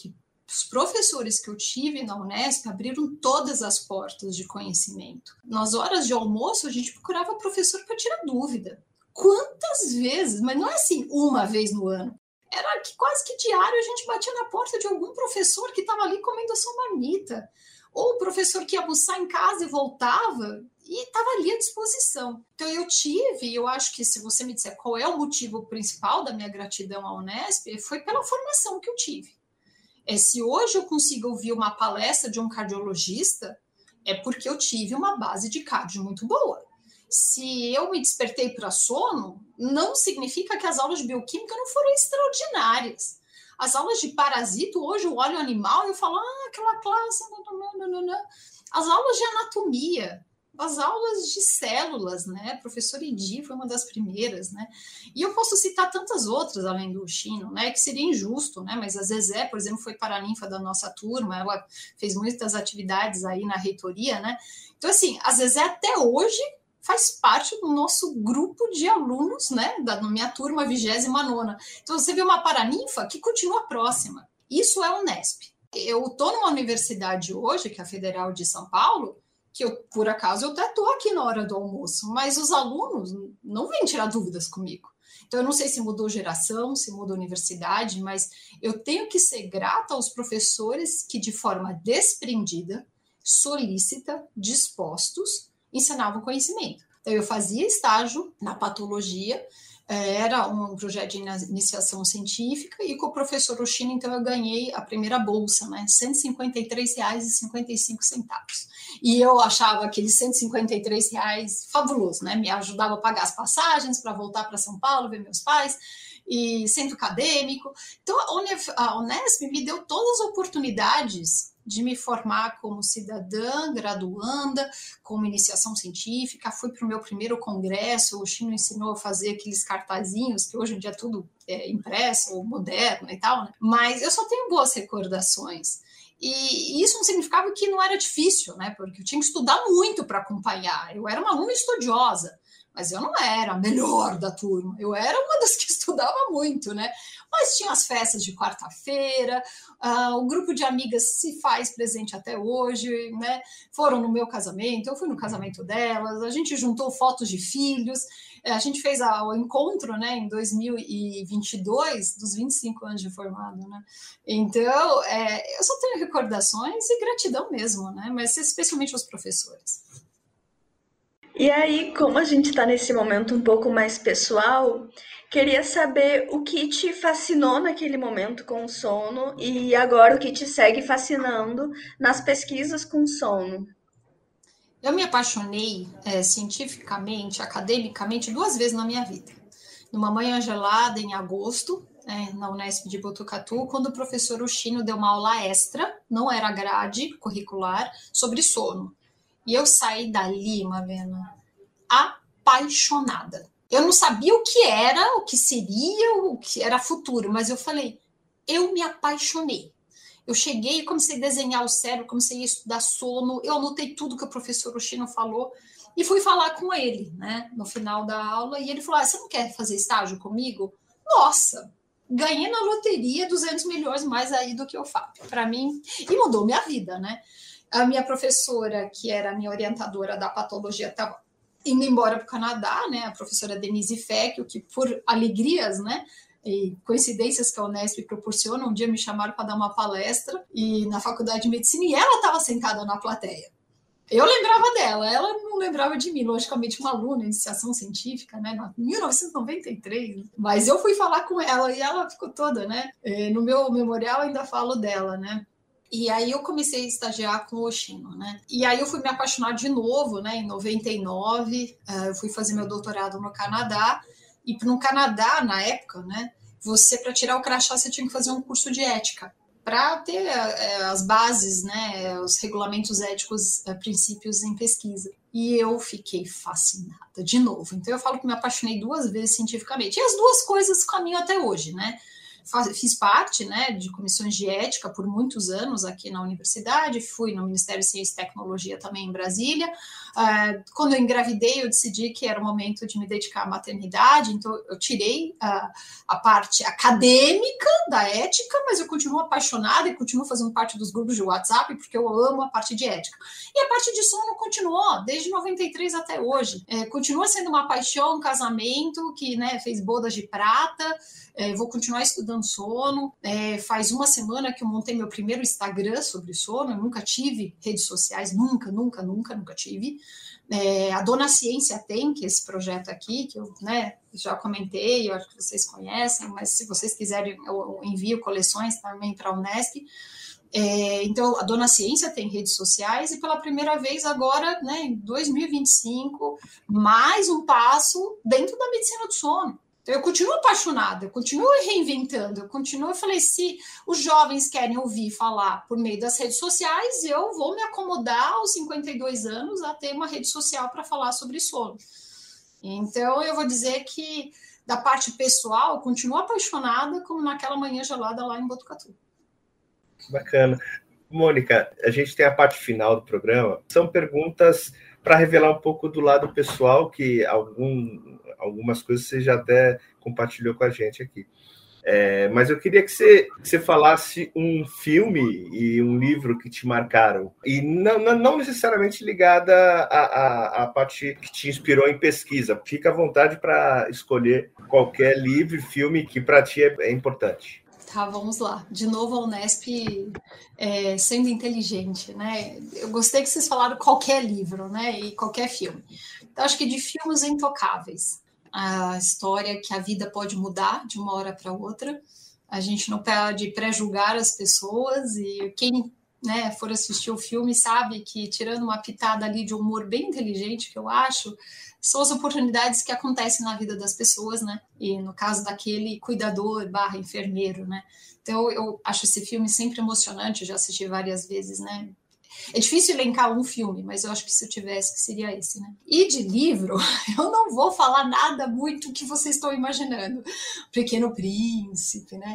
Os professores que eu tive na Unesp abriram todas as portas de conhecimento. Nas horas de almoço, a gente procurava professor para tirar dúvida. Quantas vezes? Mas não é assim, uma vez no ano. Era que quase que diário a gente batia na porta de algum professor que estava ali comendo a sua marmita. Ou o professor que ia almoçar em casa e voltava e estava ali à disposição. Então eu tive, eu acho que se você me disser qual é o motivo principal da minha gratidão à Unesp, foi pela formação que eu tive. É, se hoje eu consigo ouvir uma palestra de um cardiologista, é porque eu tive uma base de cardio muito boa. Se eu me despertei para sono, não significa que as aulas de bioquímica não foram extraordinárias. As aulas de parasito, hoje eu olho o animal e eu falo, ah, aquela classe, não, não, não, não. As aulas de anatomia, as aulas de células, né? A professora Edi foi uma das primeiras, né? E eu posso citar tantas outras, além do Chino, né? Que seria injusto, né? Mas a Zezé, por exemplo, foi paraninfa da nossa turma, ela fez muitas atividades aí na reitoria, né? Então, assim, a Zezé até hoje faz parte do nosso grupo de alunos, né? Da minha turma vigésima nona. Então, você vê uma paraninfa que continua próxima. Isso é a Unesp. Eu estou numa universidade hoje, que é a Federal de São Paulo, que eu, por acaso, eu até estou aqui na hora do almoço, mas os alunos não vêm tirar dúvidas comigo. Então, eu não sei se mudou geração, se mudou universidade, mas eu tenho que ser grata aos professores que, de forma desprendida, solícita, dispostos, ensinavam conhecimento. Então, eu fazia estágio na patologia, era um projeto de iniciação científica, e com o professor Oshino, então, eu ganhei a primeira bolsa, né? cento e cinquenta e três reais e cinquenta e cinco centavos. E eu achava aqueles cento e cinquenta e três reais fabuloso, né? Me ajudava a pagar as passagens para voltar para São Paulo, ver meus pais, e centro acadêmico. Então, a Unesp me deu todas as oportunidades de me formar como cidadã, graduanda, como iniciação científica. Fui para o meu primeiro congresso, o Chino ensinou a fazer aqueles cartazinhos, que hoje em dia é tudo é, impresso, ou moderno e tal, né? Mas eu só tenho boas recordações. E isso não significava que não era difícil, né? Porque eu tinha que estudar muito para acompanhar. Eu era uma aluna estudiosa, mas eu não era a melhor da turma. Eu era uma das que estudava muito, né? Mas tinha as festas de quarta-feira, uh, o grupo de amigas se faz presente até hoje, né? Foram no meu casamento, eu fui no casamento delas, a gente juntou fotos de filhos, a gente fez a, o encontro, né, em dois mil e vinte e dois, dos vinte e cinco anos de formado, né? Então, é, eu só tenho recordações e gratidão mesmo, né? Mas especialmente aos professores. E aí, como a gente está nesse momento um pouco mais pessoal, queria saber o que te fascinou naquele momento com o sono e agora o que te segue fascinando nas pesquisas com sono. Eu me apaixonei é, cientificamente, academicamente, duas vezes na minha vida. Numa manhã gelada, em agosto, é, na Unesp de Botucatu, quando o professor Oshino deu uma aula extra, não era grade curricular, sobre sono. E eu saí dali, Marlena, apaixonada. Eu não sabia o que era, o que seria, o que era futuro, mas eu falei, eu me apaixonei. Eu cheguei e comecei a desenhar o cérebro, comecei a estudar sono, eu anotei tudo que o professor Oshino falou e fui falar com ele, né, no final da aula, e ele falou, ah, você não quer fazer estágio comigo? Nossa, ganhei na loteria duzentos milhões mais aí do que eu faço, para mim, e mudou minha vida, né? A minha professora, que era a minha orientadora da patologia, estava indo embora para o Canadá, né? A professora Denise Fecchio, que por alegrias, né, e coincidências que a Unesp proporciona, um dia me chamaram para dar uma palestra e na faculdade de medicina, e ela estava sentada na plateia. Eu lembrava dela, ela não lembrava de mim, logicamente uma aluna, iniciação científica, né, em mil novecentos e noventa e três, mas eu fui falar com ela e ela ficou toda, né, no meu memorial ainda falo dela, né. E aí eu comecei a estagiar com o Oshino, né? E aí eu fui me apaixonar de novo, né? Em noventa e nove, eu fui fazer meu doutorado no Canadá. E no Canadá, na época, né? Você, para tirar o crachá, você tinha que fazer um curso de ética. Para ter é, as bases, né? Os regulamentos éticos, é, princípios em pesquisa. E eu fiquei fascinada de novo. Então eu falo que me apaixonei duas vezes cientificamente. E as duas coisas caminham até hoje, né? fiz parte, né, de comissões de ética por muitos anos aqui na universidade, fui no Ministério de Ciência e Tecnologia também em Brasília. Uh, quando eu engravidei, eu decidi que era o momento de me dedicar à maternidade, então eu tirei uh, a parte acadêmica da ética, mas eu continuo apaixonada e continuo fazendo parte dos grupos de WhatsApp, porque eu amo a parte de ética. E a parte de sono continuou, desde noventa e três até hoje. É, continua sendo uma paixão, um casamento que, né, fez bodas de prata. É, vou continuar estudando sono. É, faz uma semana que eu montei meu primeiro Instagram sobre sono. Eu nunca tive redes sociais, nunca, nunca, nunca, nunca tive. É, a Dona Ciência tem, que é esse projeto aqui, que eu, né, já comentei, eu acho que vocês conhecem, mas se vocês quiserem, eu envio coleções também para a Unesp. É, então, a Dona Ciência tem redes sociais e pela primeira vez agora, né, em dois mil e vinte e cinco, mais um passo dentro da medicina do sono. Então, eu continuo apaixonada, eu continuo reinventando, eu continuo, eu falei, se os jovens querem ouvir falar por meio das redes sociais, eu vou me acomodar aos cinquenta e dois anos a ter uma rede social para falar sobre sono. Então, eu vou dizer que da parte pessoal, eu continuo apaixonada como naquela manhã gelada lá em Botucatu. Bacana. Mônica, a gente tem a parte final do programa, são perguntas para revelar um pouco do lado pessoal, que algum, algumas coisas você já até compartilhou com a gente aqui. É, mas eu queria que você, que você falasse um filme e um livro que te marcaram, e não, não, não necessariamente ligada à, à, à parte que te inspirou em pesquisa. Fica à vontade para escolher qualquer livro e filme que para ti é, é importante. Tá, vamos lá. De novo, a Unesp é, sendo inteligente, né? Eu gostei que vocês falaram qualquer livro, né? E qualquer filme. Então, acho que de filmes intocáveis. A história que a vida pode mudar de uma hora para outra. A gente não pode pré-julgar as pessoas e quem, né, for assistir o filme sabe que, tirando uma pitada ali de humor bem inteligente, que eu acho, são as oportunidades que acontecem na vida das pessoas, né? E no caso daquele cuidador barra enfermeiro, né? Então, eu acho esse filme sempre emocionante, eu já assisti várias vezes, né? É difícil elencar um filme, mas eu acho que se eu tivesse, que seria esse, né? E de livro, eu não vou falar nada muito que vocês estão imaginando. Pequeno Príncipe, né?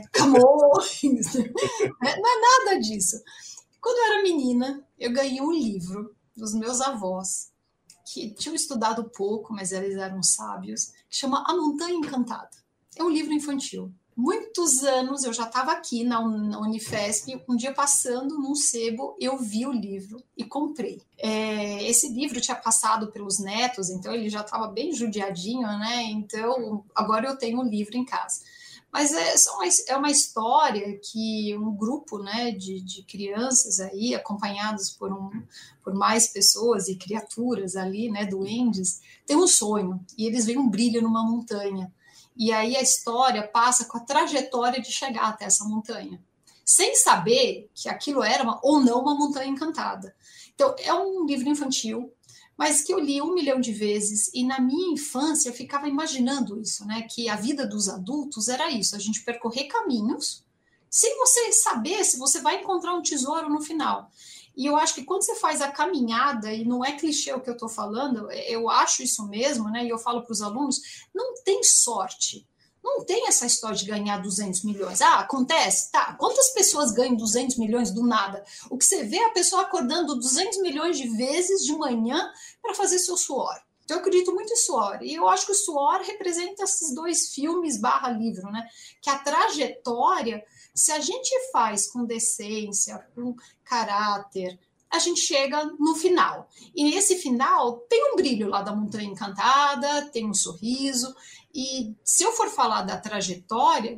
Camões, não é nada disso. Quando eu era menina, eu ganhei um livro dos meus avós, que tinham estudado pouco, mas eles eram sábios, que chama A Montanha Encantada. É um livro infantil. Muitos anos, eu já estava aqui na Unifesp, um dia passando num sebo, eu vi o livro e comprei. É, esse livro tinha passado pelos netos, então ele já estava bem judiadinho, né? Então, agora eu tenho um livro em casa. Mas é, só uma, é uma história que um grupo, né, de, de crianças aí, acompanhados por, um, por mais pessoas e criaturas ali, né, duendes, tem um sonho, e eles veem um brilho numa montanha. E aí a história passa com a trajetória de chegar até essa montanha, sem saber que aquilo era uma, ou não uma montanha encantada. Então, é um livro infantil, mas que eu li um milhão de vezes, e na minha infância eu ficava imaginando isso, né? Que a vida dos adultos era isso, a gente percorrer caminhos, sem você saber se você vai encontrar um tesouro no final. E eu acho que quando você faz a caminhada, e não é clichê o que eu estou falando, eu acho isso mesmo, né? E eu falo para os alunos, não tem sorte. Não tem essa história de ganhar duzentos milhões. Ah, acontece? Tá. Quantas pessoas ganham duzentos milhões do nada? O que você vê é a pessoa acordando duzentos milhões de vezes de manhã para fazer seu suor. Então, eu acredito muito em suor. E eu acho que o suor representa esses dois filmes barra livro, né? Que a trajetória, se a gente faz com decência, com caráter, a gente chega no final. E nesse final tem um brilho lá da Montanha Encantada, tem um sorriso. E se eu for falar da trajetória,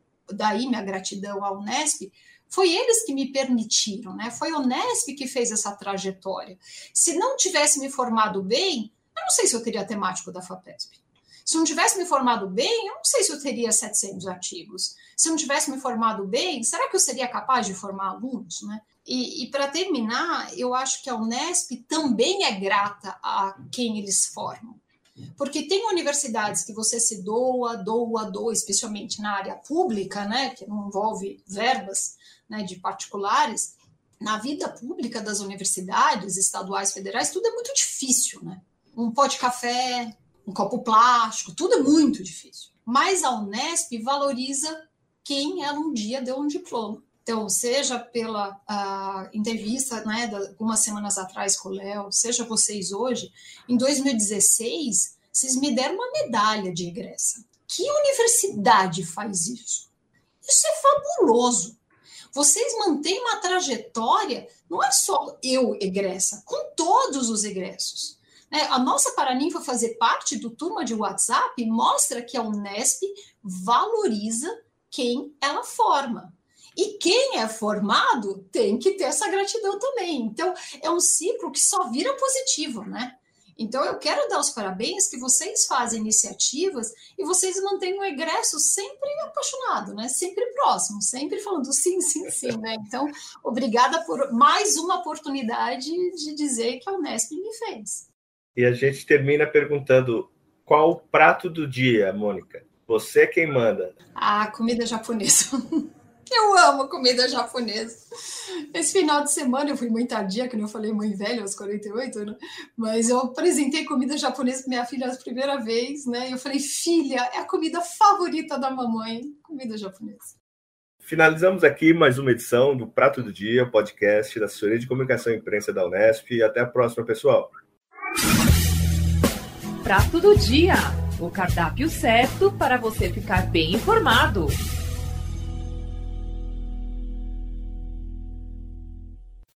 daí minha gratidão à Unesp, foi eles que me permitiram, né? Foi a Unesp que fez essa trajetória. Se não tivesse me formado bem, eu não sei se eu teria temático da FAPESP. Se eu não tivesse me formado bem, eu não sei se eu teria setecentos artigos. Se eu não tivesse me formado bem, será que eu seria capaz de formar alunos, né? E, e para terminar, eu acho que a Unesp também é grata a quem eles formam. Porque tem universidades que você se doa, doa, doa, especialmente na área pública, né, que não envolve verbas, né, de particulares. Na vida pública das universidades estaduais, federais, tudo é muito difícil, né? Um pó de café, um copo plástico, tudo é muito difícil. Mas a Unesp valoriza quem ela um dia deu um diploma. Então, seja pela uh, entrevista, né, de algumas semanas atrás com o Léo, seja vocês hoje, em dois mil e dezesseis, vocês me deram uma medalha de egressa. Que universidade faz isso? Isso é fabuloso. Vocês mantêm uma trajetória, não é só eu egressa, com todos os egressos. É, a nossa Paraninfa fazer parte do turma de WhatsApp mostra que a Unesp valoriza quem ela forma. E quem é formado tem que ter essa gratidão também. Então, é um ciclo que só vira positivo, né? Então, eu quero dar os parabéns que vocês fazem iniciativas e vocês mantêm o egresso sempre apaixonado, né? Sempre próximo, sempre falando sim, sim, sim, né? Então, obrigada por mais uma oportunidade de dizer que a Unesp me fez. E a gente termina perguntando qual o prato do dia, Mônica? Você é quem manda. Ah, comida japonesa. Eu amo comida japonesa. Esse final de semana eu fui mãe tardia, que eu falei mãe velha aos quarenta e oito, né? Mas eu apresentei comida japonesa para minha filha a primeira vez, né? E eu falei, filha, é a comida favorita da mamãe, comida japonesa. Finalizamos aqui mais uma edição do Prato do Dia, podcast da Assessoria de Comunicação e Imprensa da Unesp. E até a próxima, pessoal. Prato do Dia, o cardápio certo para você ficar bem informado.